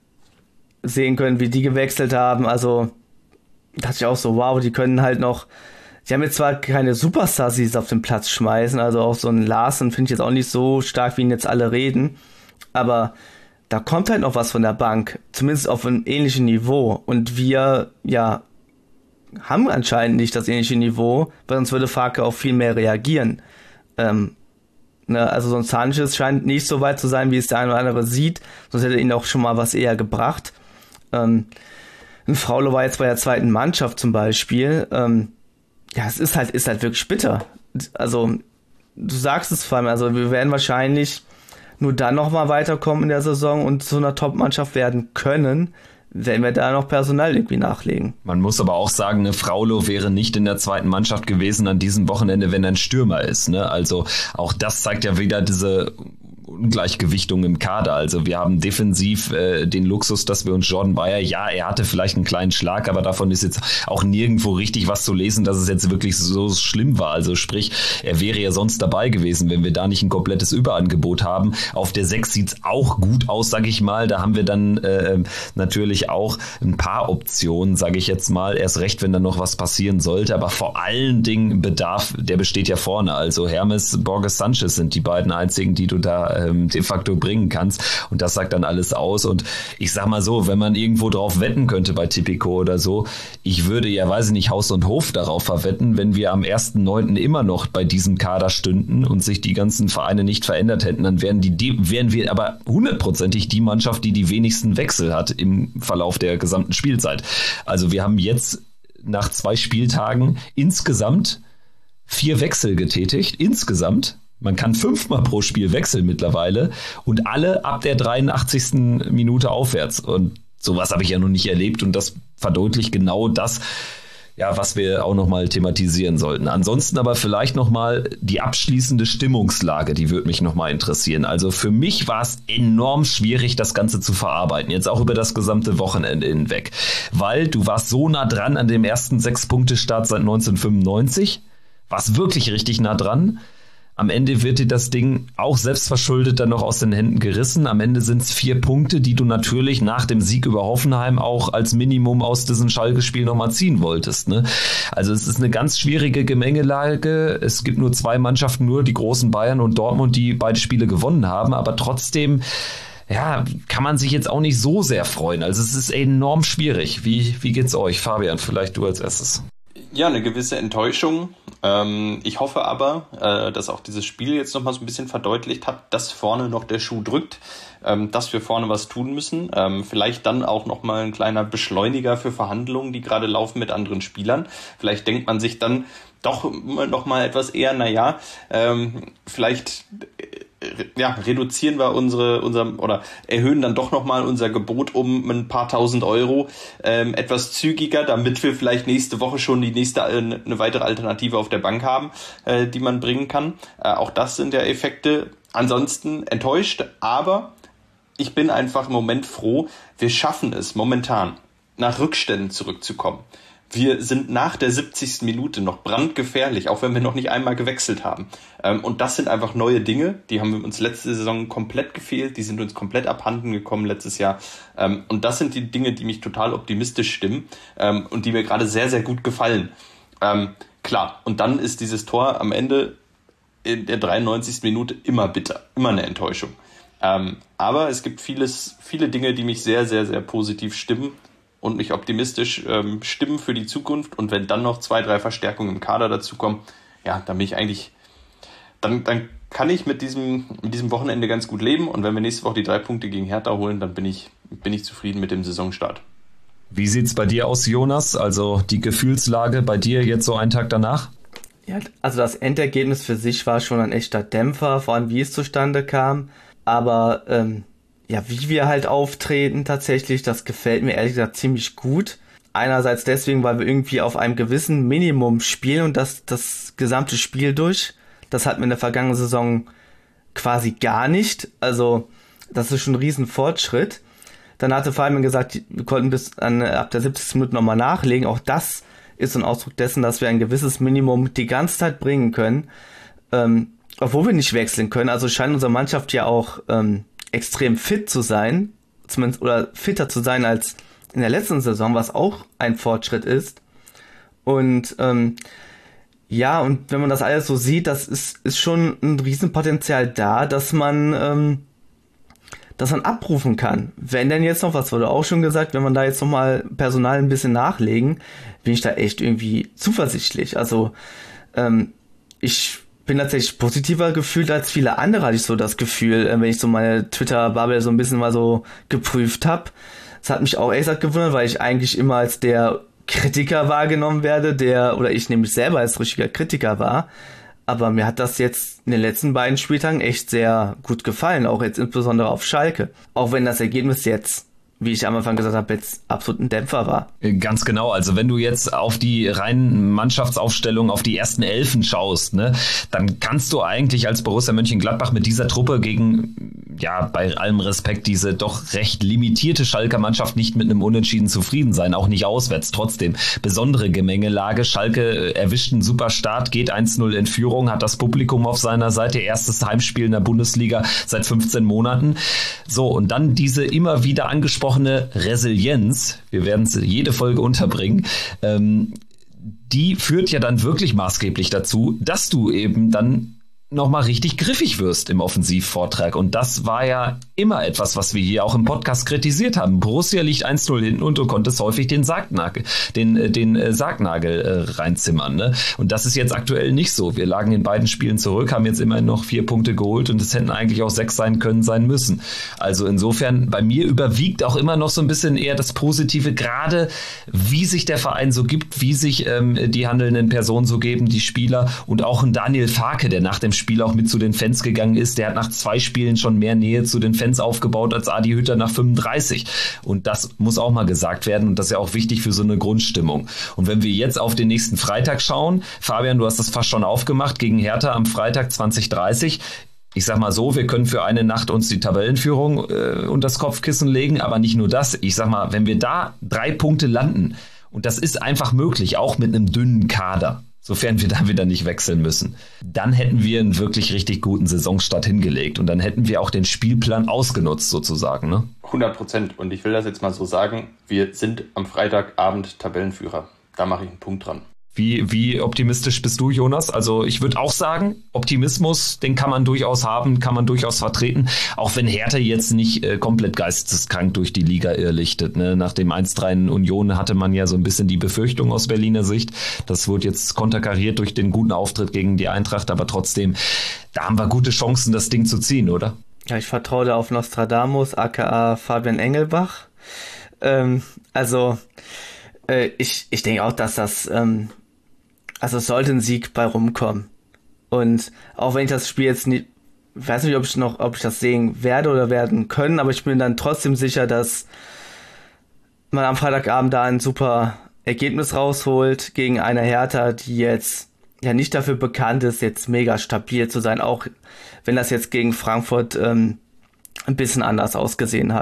sehen können, wie die gewechselt haben, also dachte ich auch so, wow, die können halt noch, sie haben jetzt zwar keine Superstars, die es auf den Platz schmeißen, also auch so ein Larsen finde ich jetzt auch nicht so stark, wie ihn jetzt alle reden, aber da kommt halt noch was von der Bank, zumindest auf einem ähnlichen Niveau. Und wir, ja, haben anscheinend nicht das ähnliche Niveau, weil sonst würde Farke auch viel mehr reagieren. Ähm, ne, also so ein Sanchez scheint nicht so weit zu sein, wie es der eine oder andere sieht, sonst hätte ihn auch schon mal was eher gebracht. Ähm, ein Fraule war jetzt bei der zweiten Mannschaft zum Beispiel. Ähm, ja, es ist halt, ist halt wirklich bitter. Also, du sagst es vor allem, also wir werden wahrscheinlich nur dann nochmal weiterkommen in der Saison und zu einer Top-Mannschaft werden können, wenn wir da noch Personal irgendwie nachlegen. Man muss aber auch sagen, ne, Fraulo wäre nicht in der zweiten Mannschaft gewesen an diesem Wochenende, wenn er ein Stürmer ist. Ne? Also auch das zeigt ja wieder diese Ungleichgewichtung im Kader. Also wir haben defensiv äh, den Luxus, dass wir uns Jordan Bayer, ja, er hatte vielleicht einen kleinen Schlag, aber davon ist jetzt auch nirgendwo richtig was zu lesen, dass es jetzt wirklich so schlimm war. Also sprich, er wäre ja sonst dabei gewesen, wenn wir da nicht ein komplettes Überangebot haben. Auf der sechs sieht's auch gut aus, sag ich mal. Da haben wir dann äh, natürlich auch ein paar Optionen, sage ich jetzt mal. Erst recht, wenn da noch was passieren sollte. Aber vor allen Dingen Bedarf, der besteht ja vorne. Also Hermes, Borges, Sanchez sind die beiden einzigen, die du da de facto bringen kannst, und das sagt dann alles aus. Und ich sag mal so, wenn man irgendwo drauf wetten könnte bei Tipico oder so, ich würde ja, weiß ich nicht, Haus und Hof darauf verwetten, wenn wir am ersten neunten immer noch bei diesem Kader stünden und sich die ganzen Vereine nicht verändert hätten, dann wären die, die wären wir aber hundertprozentig die Mannschaft, die die wenigsten Wechsel hat im Verlauf der gesamten Spielzeit. Also wir haben jetzt nach zwei Spieltagen insgesamt vier Wechsel getätigt, insgesamt. Man kann fünfmal pro Spiel wechseln mittlerweile und alle ab der dreiundachtzigsten Minute aufwärts. Und sowas habe ich ja noch nicht erlebt, und das verdeutlicht genau das, ja, was wir auch nochmal thematisieren sollten. Ansonsten aber vielleicht nochmal die abschließende Stimmungslage, die würde mich nochmal interessieren. Also für mich war es enorm schwierig, das Ganze zu verarbeiten, jetzt auch über das gesamte Wochenende hinweg, weil du warst so nah dran an dem ersten Sechs-Punkte-Start seit neunzehnhundertfünfundneunzig, warst wirklich richtig nah dran. Am Ende wird dir das Ding auch selbstverschuldet dann noch aus den Händen gerissen. Am Ende sind es vier Punkte, die du natürlich nach dem Sieg über Hoffenheim auch als Minimum aus diesem Schalke-Spiel nochmal ziehen wolltest. Ne? Also es ist eine ganz schwierige Gemengelage. Es gibt nur zwei Mannschaften, nur die großen Bayern und Dortmund, die beide Spiele gewonnen haben. Aber trotzdem, ja, kann man sich jetzt auch nicht so sehr freuen. Also es ist enorm schwierig. Wie, wie geht's euch? Fabian, vielleicht du als erstes. Ja, eine gewisse Enttäuschung. Ähm, ich hoffe aber, äh, dass auch dieses Spiel jetzt nochmal so ein bisschen verdeutlicht hat, dass vorne noch der Schuh drückt, ähm, dass wir vorne was tun müssen. Ähm, vielleicht dann auch nochmal ein kleiner Beschleuniger für Verhandlungen, die gerade laufen mit anderen Spielern. Vielleicht denkt man sich dann doch nochmal etwas eher, naja, ähm, vielleicht ja, reduzieren wir unsere, unser, oder erhöhen dann doch nochmal unser Gebot um ein paar tausend Euro ähm, etwas zügiger, damit wir vielleicht nächste Woche schon die nächste, eine weitere Alternative auf der Bank haben, äh, die man bringen kann. Äh, auch das sind ja Effekte. Ansonsten enttäuscht, aber ich bin einfach im Moment froh, wir schaffen es momentan, nach Rückständen zurückzukommen. wir sind nach der siebzigsten Minute noch brandgefährlich, auch wenn wir noch nicht einmal gewechselt haben. Ähm, und das sind einfach neue Dinge, die haben uns letzte Saison komplett gefehlt, die sind uns komplett abhanden gekommen letztes Jahr. Ähm, und das sind die Dinge, die mich total optimistisch stimmen ähm, und die mir gerade sehr, sehr gut gefallen. Ähm, klar, und dann ist dieses Tor am Ende in der dreiundneunzigsten Minute immer bitter, immer eine Enttäuschung. Ähm, aber es gibt vieles, viele Dinge, die mich sehr, sehr, sehr positiv stimmen und mich optimistisch ähm, stimmen für die Zukunft. Und wenn dann noch zwei, drei Verstärkungen im Kader dazukommen, ja, dann bin ich eigentlich, dann, dann kann ich mit diesem, mit diesem Wochenende ganz gut leben. Und wenn wir nächste Woche die drei Punkte gegen Hertha holen, dann bin ich, bin ich zufrieden mit dem Saisonstart. Wie sieht's bei dir aus, Jonas? Also die Gefühlslage bei dir jetzt so einen Tag danach? Ja, also das Endergebnis für sich war schon ein echter Dämpfer, vor allem wie es zustande kam. Aber ähm, ja, wie wir halt auftreten tatsächlich, das gefällt mir ehrlich gesagt ziemlich gut. Einerseits deswegen, weil wir irgendwie auf einem gewissen Minimum spielen und das das gesamte Spiel durch. Das hatten wir in der vergangenen Saison quasi gar nicht. Also das ist schon ein riesen Fortschritt. Dann hatte Fabian gesagt, wir konnten bis an, ab der siebzigsten Minute nochmal nachlegen. Auch das ist ein Ausdruck dessen, dass wir ein gewisses Minimum die ganze Zeit bringen können, ähm, obwohl wir nicht wechseln können. Also scheint unsere Mannschaft ja auch ähm, extrem fit zu sein, zumindest oder fitter zu sein als in der letzten Saison, was auch ein Fortschritt ist. Und ähm, ja, und wenn man das alles so sieht, das ist ist schon ein Riesenpotenzial da, dass man ähm, dass man abrufen kann. Wenn denn jetzt noch, was wurde auch schon gesagt, wenn man da jetzt nochmal Personal ein bisschen nachlegen, bin ich da echt irgendwie zuversichtlich. Also ähm, ich bin tatsächlich positiver gefühlt als viele andere, hatte ich so das Gefühl, wenn ich so meine Twitter-Bubble so ein bisschen mal so geprüft habe. Das hat mich auch echt gewundert, weil ich eigentlich immer als der Kritiker wahrgenommen werde, der, oder ich nämlich selber als richtiger Kritiker war. Aber mir hat das jetzt in den letzten beiden Spieltagen echt sehr gut gefallen, auch jetzt insbesondere auf Schalke. Auch wenn das Ergebnis jetzt, wie ich am Anfang gesagt habe, jetzt absolut ein Dämpfer war. Ganz genau, also wenn du jetzt auf die reinen Mannschaftsaufstellung, auf die ersten Elfen schaust, ne, dann kannst du eigentlich als Borussia Mönchengladbach mit dieser Truppe gegen, ja, bei allem Respekt, diese doch recht limitierte Schalker Mannschaft nicht mit einem Unentschieden zufrieden sein, auch nicht auswärts. Trotzdem, besondere Gemengelage, Schalke erwischt einen super Start, geht eins null in Führung, hat das Publikum auf seiner Seite, erstes Heimspiel in der Bundesliga seit fünfzehn Monaten. So, und dann diese immer wieder angesprochene Resilienz, wir werden es jede Folge unterbringen, ähm, die führt ja dann wirklich maßgeblich dazu, dass du eben dann nochmal richtig griffig wirst im Offensivvortrag. Und das war ja immer etwas, was wir hier auch im Podcast kritisiert haben. Borussia liegt eins null hinten und du konntest häufig den Sargnagel, den, den Sargnagel äh, reinzimmern. Ne? Und das ist jetzt aktuell nicht so. Wir lagen in beiden Spielen zurück, haben jetzt immerhin noch vier Punkte geholt und es hätten eigentlich auch sechs sein können, sein müssen. Also insofern, bei mir überwiegt auch immer noch so ein bisschen eher das Positive, gerade wie sich der Verein so gibt, wie sich ähm, die handelnden Personen so geben, die Spieler und auch ein Daniel Farke, der nach dem Spiel auch mit zu den Fans gegangen ist. Der hat nach zwei Spielen schon mehr Nähe zu den Fans aufgebaut als Adi Hütter nach fünfunddreißig. Und das muss auch mal gesagt werden und das ist ja auch wichtig für so eine Grundstimmung. Und wenn wir jetzt auf den nächsten Freitag schauen, Fabian, du hast das fast schon aufgemacht, gegen Hertha am Freitag zwanzig dreißig. Ich sag mal so, wir können für eine Nacht uns die Tabellenführung äh, unter das Kopfkissen legen, aber nicht nur das. Ich sag mal, wenn wir da drei Punkte landen, und das ist einfach möglich, auch mit einem dünnen Kader, sofern wir da wieder nicht wechseln müssen, dann hätten wir einen wirklich richtig guten Saisonstart hingelegt und dann hätten wir auch den Spielplan ausgenutzt sozusagen. Ne? hundert Prozent. Und ich will das jetzt mal so sagen, wir sind am Freitagabend Tabellenführer. Da mache ich einen Punkt dran. Wie, wie optimistisch bist du, Jonas? Also ich würde auch sagen, Optimismus, den kann man durchaus haben, kann man durchaus vertreten, auch wenn Hertha jetzt nicht äh, komplett geisteskrank durch die Liga irrlichtet. Ne? Nach dem eins drei in Union hatte man ja so ein bisschen die Befürchtung aus Berliner Sicht. Das wurde jetzt konterkariert durch den guten Auftritt gegen die Eintracht, aber trotzdem, da haben wir gute Chancen, das Ding zu ziehen, oder? Ja, ich vertraue da auf Nostradamus, aka Fabian Engelbach. Ähm, also äh, ich, ich denke auch, dass das... Ähm, Also es sollte ein Sieg bei rumkommen. Und auch wenn ich das Spiel jetzt nicht, weiß nicht, ob ich noch, ob ich das sehen werde oder werden können, aber ich bin dann trotzdem sicher, dass man am Freitagabend da ein super Ergebnis rausholt gegen eine Hertha, die jetzt ja nicht dafür bekannt ist, jetzt mega stabil zu sein, auch wenn das jetzt gegen Frankfurt ähm, ein bisschen anders ausgesehen hat.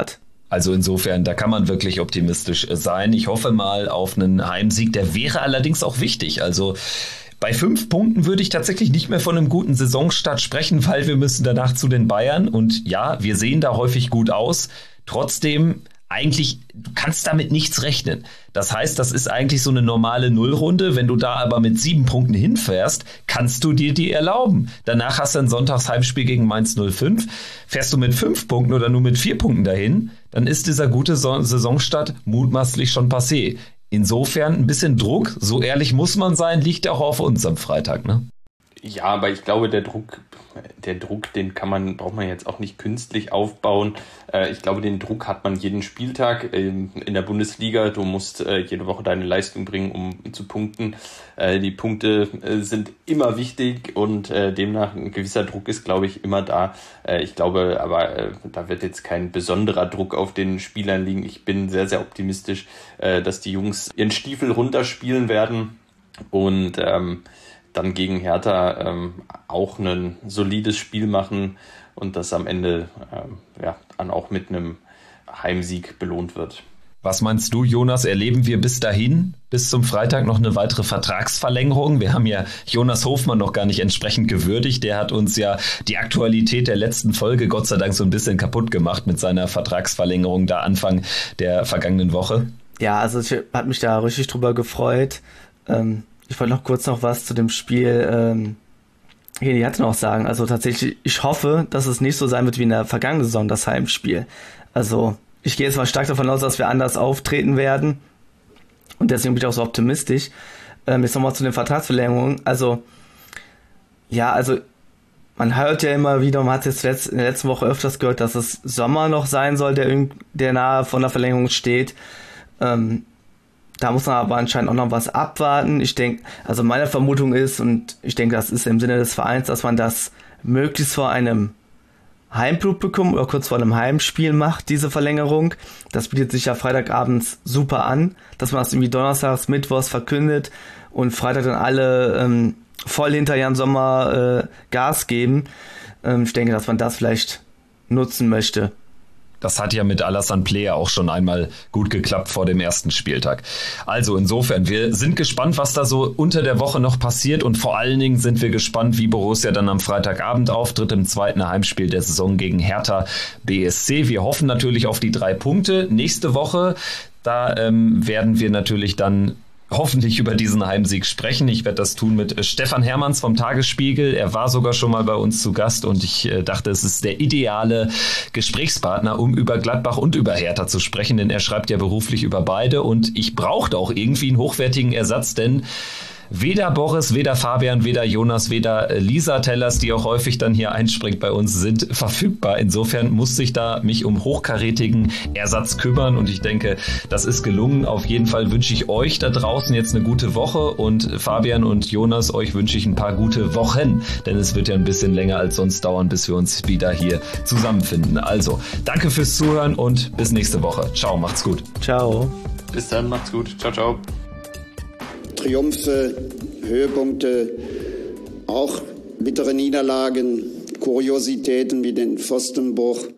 Also insofern, da kann man wirklich optimistisch sein. Ich hoffe mal auf einen Heimsieg. Der wäre allerdings auch wichtig. Also bei fünf Punkten würde ich tatsächlich nicht mehr von einem guten Saisonstart sprechen, weil wir müssen danach zu den Bayern. Und ja, wir sehen da häufig gut aus. Trotzdem, eigentlich, du kannst damit nichts rechnen. Das heißt, das ist eigentlich so eine normale Nullrunde. Wenn du da aber mit sieben Punkten hinfährst, kannst du dir die erlauben. Danach hast du ein Sonntagsheimspiel gegen Mainz null fünf. Fährst du mit fünf Punkten oder nur mit vier Punkten dahin, dann ist dieser gute Saisonstart mutmaßlich schon passé. Insofern ein bisschen Druck, so ehrlich muss man sein, liegt auch auf uns am Freitag, ne? Ja, aber ich glaube, der Druck, der Druck, den kann man, braucht man jetzt auch nicht künstlich aufbauen. Ich glaube, den Druck hat man jeden Spieltag in der Bundesliga. Du musst jede Woche deine Leistung bringen, um zu punkten. Die Punkte sind immer wichtig und demnach ein gewisser Druck ist, glaube ich, immer da. Ich glaube, aber da wird jetzt kein besonderer Druck auf den Spielern liegen. Ich bin sehr, sehr optimistisch, dass die Jungs ihren Stiefel runterspielen werden und ähm, dann gegen Hertha ähm, auch ein solides Spiel machen und das am Ende ähm, ja, dann auch mit einem Heimsieg belohnt wird. Was meinst du, Jonas? Erleben wir bis dahin, bis zum Freitag noch eine weitere Vertragsverlängerung? Wir haben ja Jonas Hofmann noch gar nicht entsprechend gewürdigt. Der hat uns ja die Aktualität der letzten Folge Gott sei Dank so ein bisschen kaputt gemacht mit seiner Vertragsverlängerung da Anfang der vergangenen Woche. Ja, also ich habe mich da richtig drüber gefreut. Ähm Ich wollte noch kurz noch was zu dem Spiel ähm, hier die hatte noch sagen. Also tatsächlich, ich hoffe, dass es nicht so sein wird wie in der vergangenen Saison, das Heimspiel. Also ich gehe jetzt mal stark davon aus, dass wir anders auftreten werden. Und deswegen bin ich auch so optimistisch. Ähm, jetzt nochmal zu den Vertragsverlängerungen. Also, ja, also man hört ja immer wieder, man hat jetzt in der letzten Woche öfters gehört, dass es Sommer noch sein soll, der, der nahe von der Verlängerung steht. Ähm, Da muss man aber anscheinend auch noch was abwarten. Ich denke, also meine Vermutung ist, und ich denke, das ist im Sinne des Vereins, dass man das möglichst vor einem Heimpublikum oder kurz vor einem Heimspiel macht, diese Verlängerung. Das bietet sich ja Freitagabends super an, dass man das irgendwie donnerstags, mittwochs verkündet und Freitag dann alle ähm, voll hinter Jan Sommer äh, Gas geben. Ähm, ich denke, dass man das vielleicht nutzen möchte. Das hat ja mit Alassane Player auch schon einmal gut geklappt vor dem ersten Spieltag. Also insofern, wir sind gespannt, was da so unter der Woche noch passiert und vor allen Dingen sind wir gespannt, wie Borussia dann am Freitagabend auftritt im zweiten Heimspiel der Saison gegen Hertha B S C. Wir hoffen natürlich auf die drei Punkte. Nächste Woche, da ähm, werden wir natürlich dann hoffentlich über diesen Heimsieg sprechen. Ich werde das tun mit Stefan Hermanns vom Tagesspiegel. Er war sogar schon mal bei uns zu Gast und ich äh, dachte, es ist der ideale Gesprächspartner, um über Gladbach und über Hertha zu sprechen, denn er schreibt ja beruflich über beide und ich brauchte auch irgendwie einen hochwertigen Ersatz, denn weder Boris, weder Fabian, weder Jonas, weder Lisa Tellers, die auch häufig dann hier einspringt bei uns, sind verfügbar. Insofern musste ich da mich um hochkarätigen Ersatz kümmern und ich denke, das ist gelungen. Auf jeden Fall wünsche ich euch da draußen jetzt eine gute Woche und Fabian und Jonas, euch wünsche ich ein paar gute Wochen, denn es wird ja ein bisschen länger als sonst dauern, bis wir uns wieder hier zusammenfinden. Also, danke fürs Zuhören und bis nächste Woche. Ciao, macht's gut. Ciao. Bis dann, macht's gut. Ciao, ciao. Triumphe, Höhepunkte, auch bittere Niederlagen, Kuriositäten wie den Pfostenbruch.